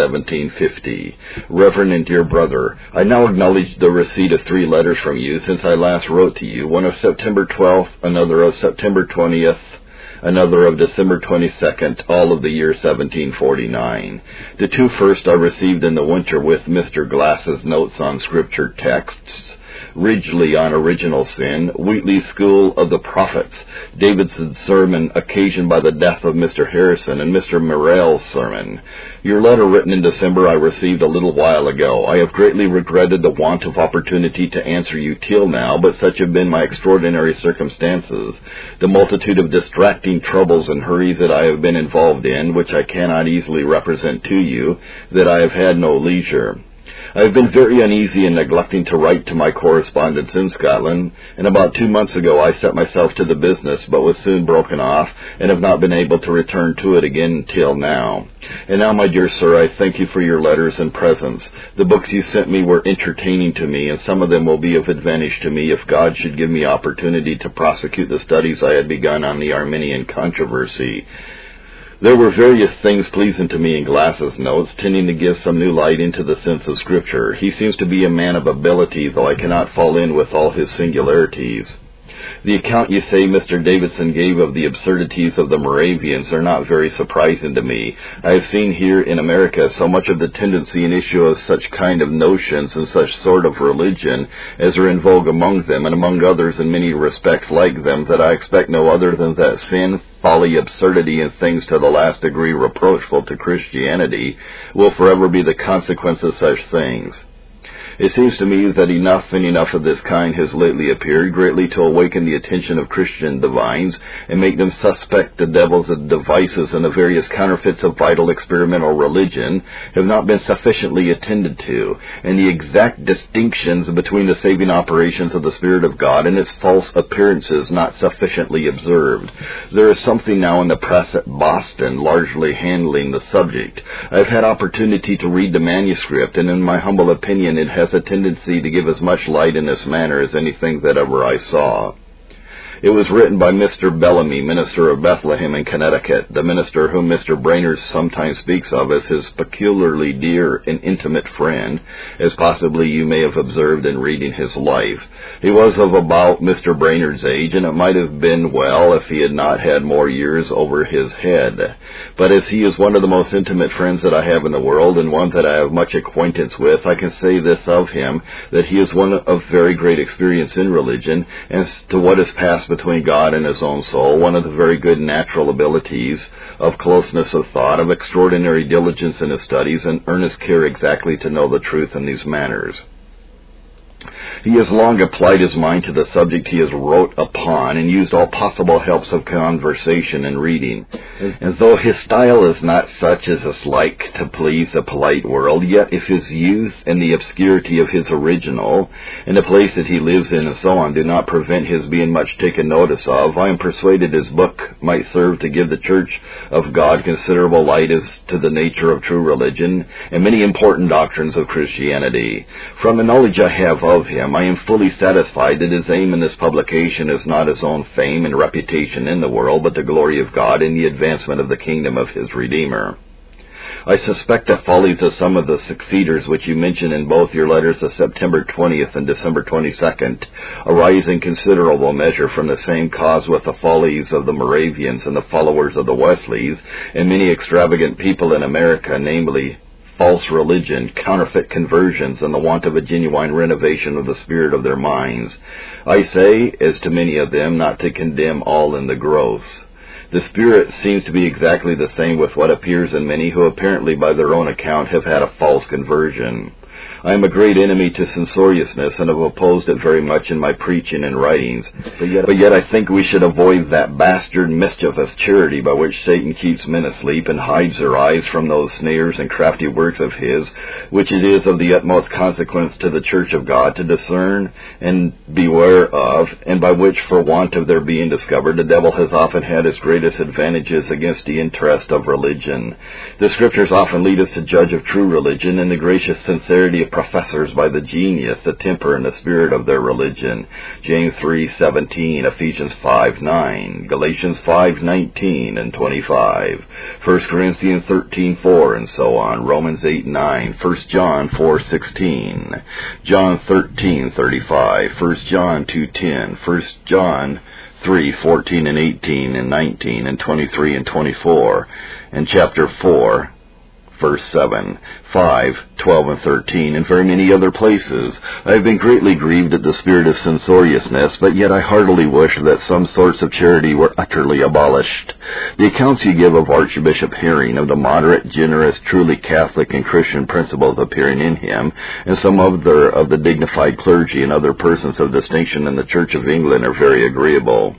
[SPEAKER 2] 1750. Reverend and dear brother, I now acknowledge the receipt of 3 letters from you since I last wrote to you, one of September 12th, another of September 20th, another of December 22nd, all of the year 1749. The 2 first I received in the winter with Mr. Glass's notes on scripture texts, Ridgely on original sin, Wheatley's School of the Prophets, Davidson's sermon occasioned by the death of Mr. Harrison, and Mr. Morell's sermon. Your letter written in December I received a little while ago. I have greatly regretted the want of opportunity to answer you till now, but such have been my extraordinary circumstances, the multitude of distracting troubles and hurries that I have been involved in, which I cannot easily represent to you, that I have had no leisure. I have been very uneasy in neglecting to write to my correspondents in Scotland, and about 2 months ago I set myself to the business, but was soon broken off, and have not been able to return to it again till now. And now, my dear sir, I thank you for your letters and presents. The books you sent me were entertaining to me, and some of them will be of advantage to me if God should give me opportunity to prosecute the studies I had begun on the Arminian controversy. There were various things pleasing to me in Glass's notes, tending to give some new light into the sense of Scripture. He seems to be a man of ability, though I cannot fall in with all his singularities. The account you say Mr. Davidson gave of the absurdities of the Moravians are not very surprising to me. I have seen here in America so much of the tendency and issue of such kind of notions and such sort of religion as are in vogue among them, and among others in many respects like them, that I expect no other than that sin, folly, absurdity, and things to the last degree reproachful to Christianity will forever be the consequence of such things. It seems to me that enough of this kind has lately appeared, greatly to awaken the attention of Christian divines, and make them suspect the devil's devices and the various counterfeits of vital experimental religion have not been sufficiently attended to, and the exact distinctions between the saving operations of the Spirit of God and its false appearances not sufficiently observed. There is something now in the press at Boston largely handling the subject. I have had opportunity to read the manuscript, and in my humble opinion it has a tendency to give as much light in this manner as anything that ever I saw. It was written by Mr. Bellamy, minister of Bethlehem in Connecticut, the minister whom Mr. Brainerd sometimes speaks of as his peculiarly dear and intimate friend, as possibly you may have observed in reading his life. He was of about Mr. Brainerd's age, and it might have been well if he had not had more years over his head. But as he is one of the most intimate friends that I have in the world, and one that I have much acquaintance with, I can say this of him, that he is one of very great experience in religion, and as to what has passed between God and his own soul, one of the very good natural abilities of closeness of thought, of extraordinary diligence in his studies, and earnest care exactly to know the truth in these matters. He has long applied his mind to the subject he has wrote upon, and used all possible helps of conversation and reading. And though his style is not such as is like to please a polite world, yet if his youth and the obscurity of his original, and the place that he lives in and so on, do not prevent his being much taken notice of, I am persuaded his book might serve to give the Church of God considerable light as to the nature of true religion, and many important doctrines of Christianity. From the knowledge I have of him, I am fully satisfied that his aim in this publication is not his own fame and reputation in the world, but the glory of God and the advancement of the kingdom of his Redeemer. I suspect the follies of some of the succeeders which you mention in both your letters of September 20th and December 22nd arise in considerable measure from the same cause with the follies of the Moravians and the followers of the Wesleys, and many extravagant people in America, namely false religion, counterfeit conversions, and the want of a genuine renovation of the spirit of their minds. I say, as to many of them, not to condemn all in the gross. The spirit seems to be exactly the same with what appears in many who apparently by their own account have had a false conversion. I am a great enemy to censoriousness, and have opposed it very much in my preaching and writings. But yet I think we should avoid that bastard mischievous charity by which Satan keeps men asleep and hides their eyes from those snares and crafty works of his, which it is of the utmost consequence to the Church of God to discern and beware of, and by which, for want of their being discovered, the devil has often had his greatest advantages against the interest of religion. The Scriptures often lead us to judge of true religion, and the gracious sincerity
[SPEAKER 1] sincerity of professors by the genius, the temper, and the spirit of their religion. James 3:17, Ephesians 5:9, Galatians 5:19 and 25, 1 Corinthians 13:4, and so on, Romans 8:9, 1 John 4:16, John 13:35, 1 John 2:10, 1 John 3:14 and 18 and 19 and 23 and 24, and chapter 4, verse 7, 5, 12, and 13, and very many other places. I have been greatly grieved at the spirit of censoriousness, but yet I heartily wish that some sorts of charity were utterly abolished. The accounts you give of Archbishop Herring, of the moderate, generous, truly Catholic and Christian principles appearing in him, and some other of the dignified clergy and other persons of distinction in the Church of England are very agreeable.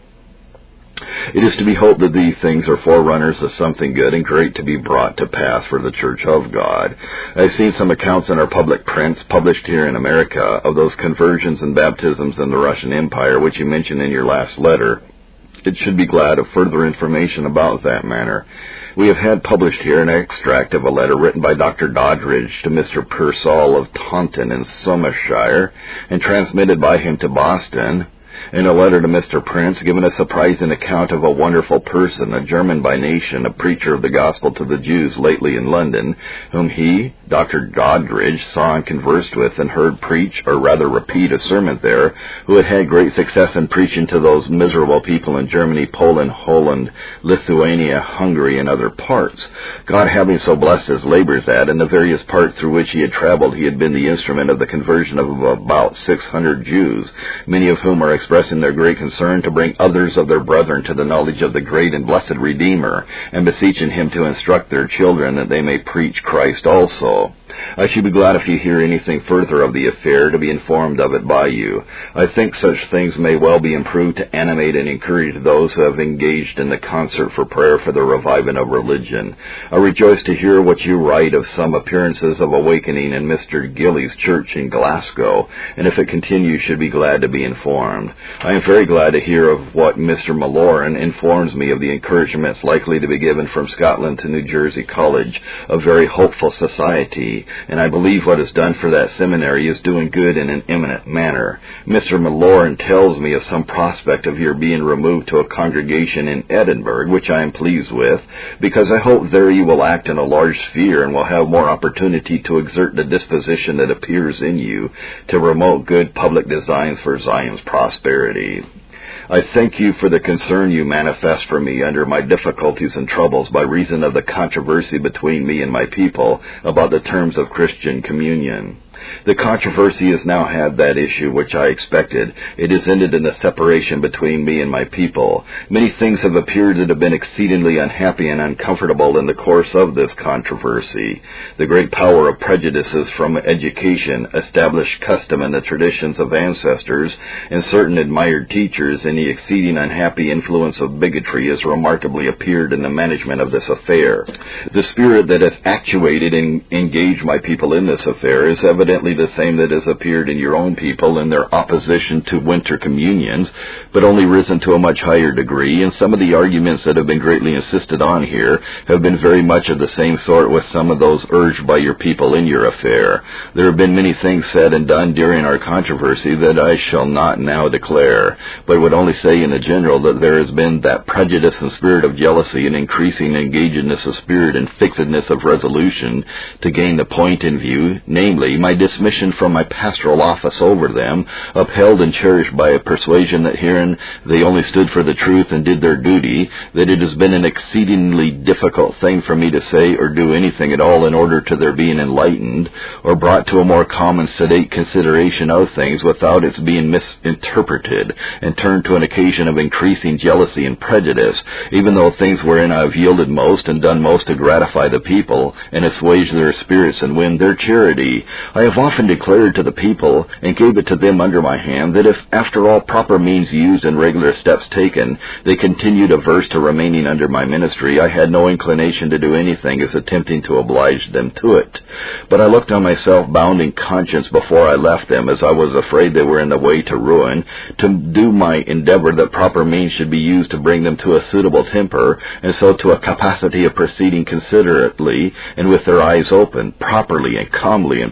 [SPEAKER 1] It is to be hoped that these things are forerunners of something good and great to be brought to pass for the Church of God. I have seen some accounts in our public prints, published here in America, of those conversions and baptisms in the Russian Empire, which you mentioned in your last letter. It should be glad of further information about that matter. We have had published here an extract of a letter written by Dr. Doddridge to Mr. Pearsall of Taunton in Somersetshire, and transmitted by him to Boston. In a letter to Mr. Prince, given a surprising account of a wonderful person, a German by nation, a preacher of the gospel to the Jews lately in London, whom he, Dr. Doddridge, saw and conversed with and heard preach, or rather repeat, a sermon there, who had had great success in preaching to those miserable people in Germany, Poland, Holland, Lithuania, Hungary, and other parts. God having so blessed his labors that, in the various parts through which he had traveled, he had been the instrument of the conversion of about 600 Jews, many of whom are expressing their great concern to bring others of their brethren to the knowledge of the great and blessed Redeemer, and beseeching him to instruct their children that they may preach Christ also. I should be glad if you hear anything further of the affair, to be informed of it by you. I think such things may well be improved to animate and encourage those who have engaged in the concert for prayer for the reviving of religion. I rejoice to hear what you write of some appearances of awakening in Mr. Gillies Church in Glasgow, and if it continues, should be glad to be informed. I am very glad to hear of what Mr. Malloran informs me of the encouragements likely to be given from Scotland to New Jersey College, a very hopeful society, and I believe what is done for that seminary is doing good in an eminent manner. Mr. Malloran tells me of some prospect of your being removed to a congregation in Edinburgh, which I am pleased with, because I hope there you will act in a large sphere and will have more opportunity to exert the disposition that appears in you to promote good public designs for Zion's prosperity. I thank you for the concern you manifest for me under my difficulties and troubles by reason of the controversy between me and my people about the terms of Christian communion. The controversy has now had that issue which I expected. It has ended in the separation between me and my people. Many things have appeared that have been exceedingly unhappy and uncomfortable in the course of this controversy. The great power of prejudices from education, established custom, and the traditions of ancestors, and certain admired teachers, and the exceeding unhappy influence of bigotry has remarkably appeared in the management of this affair. The spirit that has actuated and engaged my people in this affair is evidently the same that has appeared in your own people in their opposition to winter communions, but only risen to a much higher degree, and some of the arguments that have been greatly insisted on here have been very much of the same sort with some of those urged by your people in your affair. There have been many things said and done during our controversy that I shall not now declare, but would only say in the general that there has been that prejudice and spirit of jealousy and increasing engagedness of spirit and fixedness of resolution to gain the point in view, namely, my dismission from my pastoral office over them, upheld and cherished by a persuasion that herein they only stood for the truth and did their duty, that it has been an exceedingly difficult thing for me to say or do anything at all in order to their being enlightened, or brought to a more common sedate consideration of things without its being misinterpreted, and turned to an occasion of increasing jealousy and prejudice, even though things wherein I have yielded most and done most to gratify the people, and assuage their spirits and win their charity. I have often declared to the people, and gave it to them under my hand, that if, after all proper means used and regular steps taken, they continued averse to remaining under my ministry, I had no inclination to do anything as attempting to oblige them to it. But I looked on myself bound in conscience before I left them, as I was afraid they were in the way to ruin, to do my endeavor that proper means should be used to bring them to a suitable temper, and so to a capacity of proceeding considerately, and with their eyes open, properly and calmly and prayerfully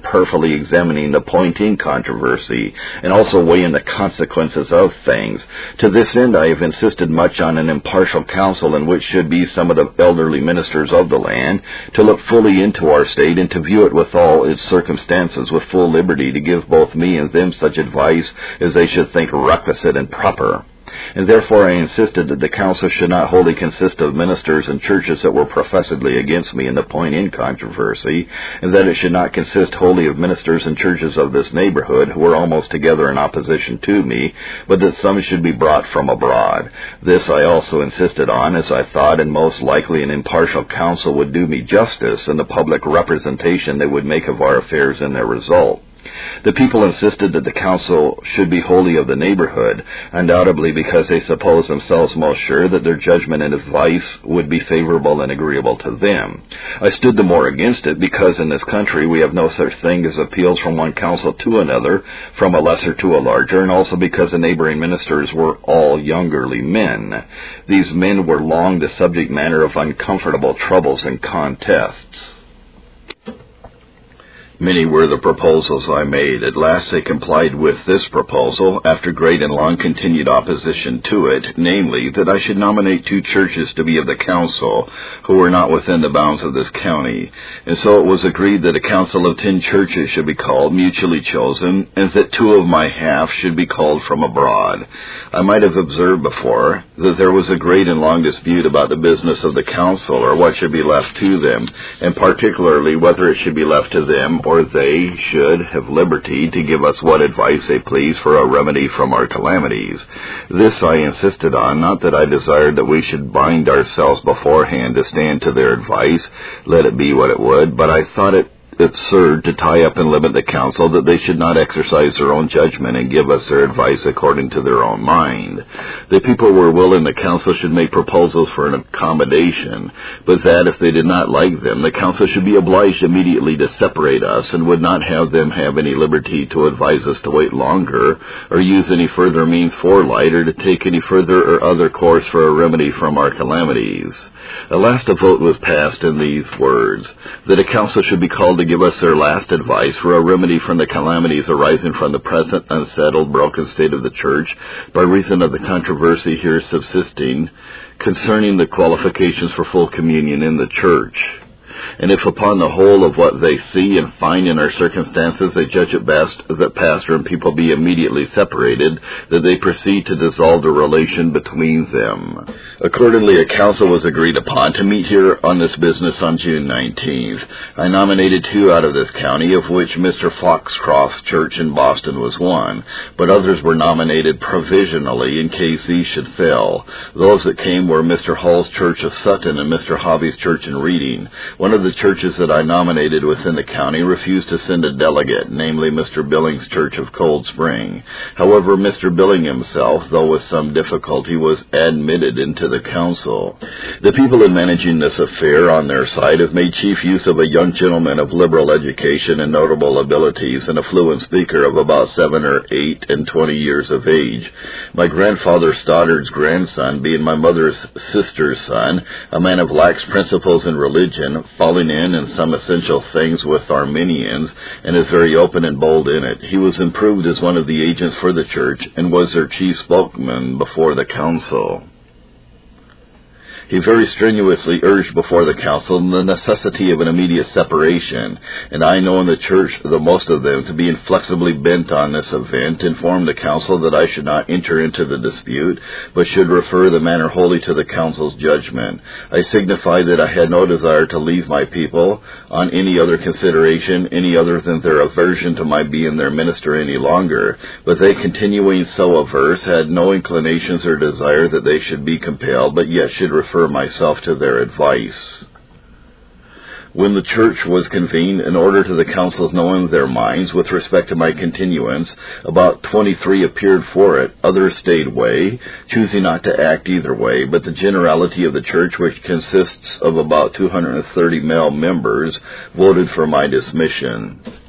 [SPEAKER 2] carefully examining the point in controversy and also weighing the consequences of things. To this end, I have insisted much on an impartial council in which should be some of the elderly ministers of the land, to look fully into our state and to view it with all its circumstances with full liberty to give both me and them such advice as they should think requisite and proper. And therefore I insisted that the council should not wholly consist of ministers and churches that were professedly against me in the point in controversy, and that it should not consist wholly of ministers and churches of this neighborhood who were almost together in opposition to me, but that some should be brought from abroad. This I also insisted on, as I thought, and most likely an impartial council would do me justice in the public representation they would make of our affairs and their result. The people insisted that the council should be wholly of the neighborhood, undoubtedly because they supposed themselves most sure that their judgment and advice would be favorable and agreeable to them. I stood the more against it because in this country we have no such thing as appeals from one council to another, from a lesser to a larger, and also because the neighboring ministers were all youngerly men. These men were long the subject matter of uncomfortable troubles and contests. Many were the proposals I made. At last they complied with this proposal, after great and long continued opposition to it, namely, that I should nominate 2 churches to be of the council, who were not within the bounds of this county. And so it was agreed that a council of 10 churches should be called, mutually chosen, and that 2 of my half should be called from abroad. I might have observed before that there was a great and long dispute about the business of the council, or what should be left to them, and particularly whether it should be left to them, or they should have liberty to give us what advice they please for a remedy from our calamities. This I insisted on, not that I desired that we should bind ourselves beforehand to stand to their advice, let it be what it would, but I thought it absurd to tie up and limit the council, that they should not exercise their own judgment and give us their advice according to their own mind. The people were willing the council should make proposals for an accommodation, but that if they did not like them, the council should be obliged immediately to separate us, and would not have them have any liberty to advise us to wait longer, or use any further means for light, or to take any further or other course for a remedy from our calamities. At last a vote was passed in these words, that a council should be called to give us their last advice for a remedy from the calamities arising from the present unsettled, broken state of the church, by reason of the controversy here subsisting concerning the qualifications for full communion in the church. And if upon the whole of what they see and find in our circumstances they judge it best that pastor and people be immediately separated, that they proceed to dissolve the relation between them. Accordingly, a council was agreed upon to meet here on this business on June 19th. I nominated 2 out of this county, of which Mr. Foxcroft's church in Boston was one, but others were nominated provisionally in case these should fail. Those that came were Mr. Hall's church of Sutton and Mr. Hobby's church in Reading. One of the churches that I nominated within the county refused to send a delegate, namely Mr. Billings' church of Cold Spring. However, Mr. Billing himself, though with some difficulty, was admitted into the council. The people in managing this affair on their side have made chief use of a young gentleman of liberal education and notable abilities, and a fluent speaker of about 7 or 8 and 20 years of age. My grandfather Stoddard's grandson, being my mother's sister's son, a man of lax principles in religion, falling in some essential things with Arminians, and is very open and bold in it. He was improved as one of the agents for the church, and was their chief spokesman before the council. He very strenuously urged before the council the necessity of an immediate separation, and I, knowing the church, the most of them, to be inflexibly bent on this event, informed the council that I should not enter into the dispute, but should refer the matter wholly to the council's judgment. I signified that I had no desire to leave my people on any other consideration, any other than their aversion to my being their minister any longer, but they, continuing so averse, had no inclinations or desire that they should be compelled, but yet should refer myself to their advice. When the church was convened, in order to the council's knowing their minds with respect to my continuance, about 23 appeared for it, others stayed away, choosing not to act either way, but the generality of the church, which consists of about 230 male members, voted for my dismission.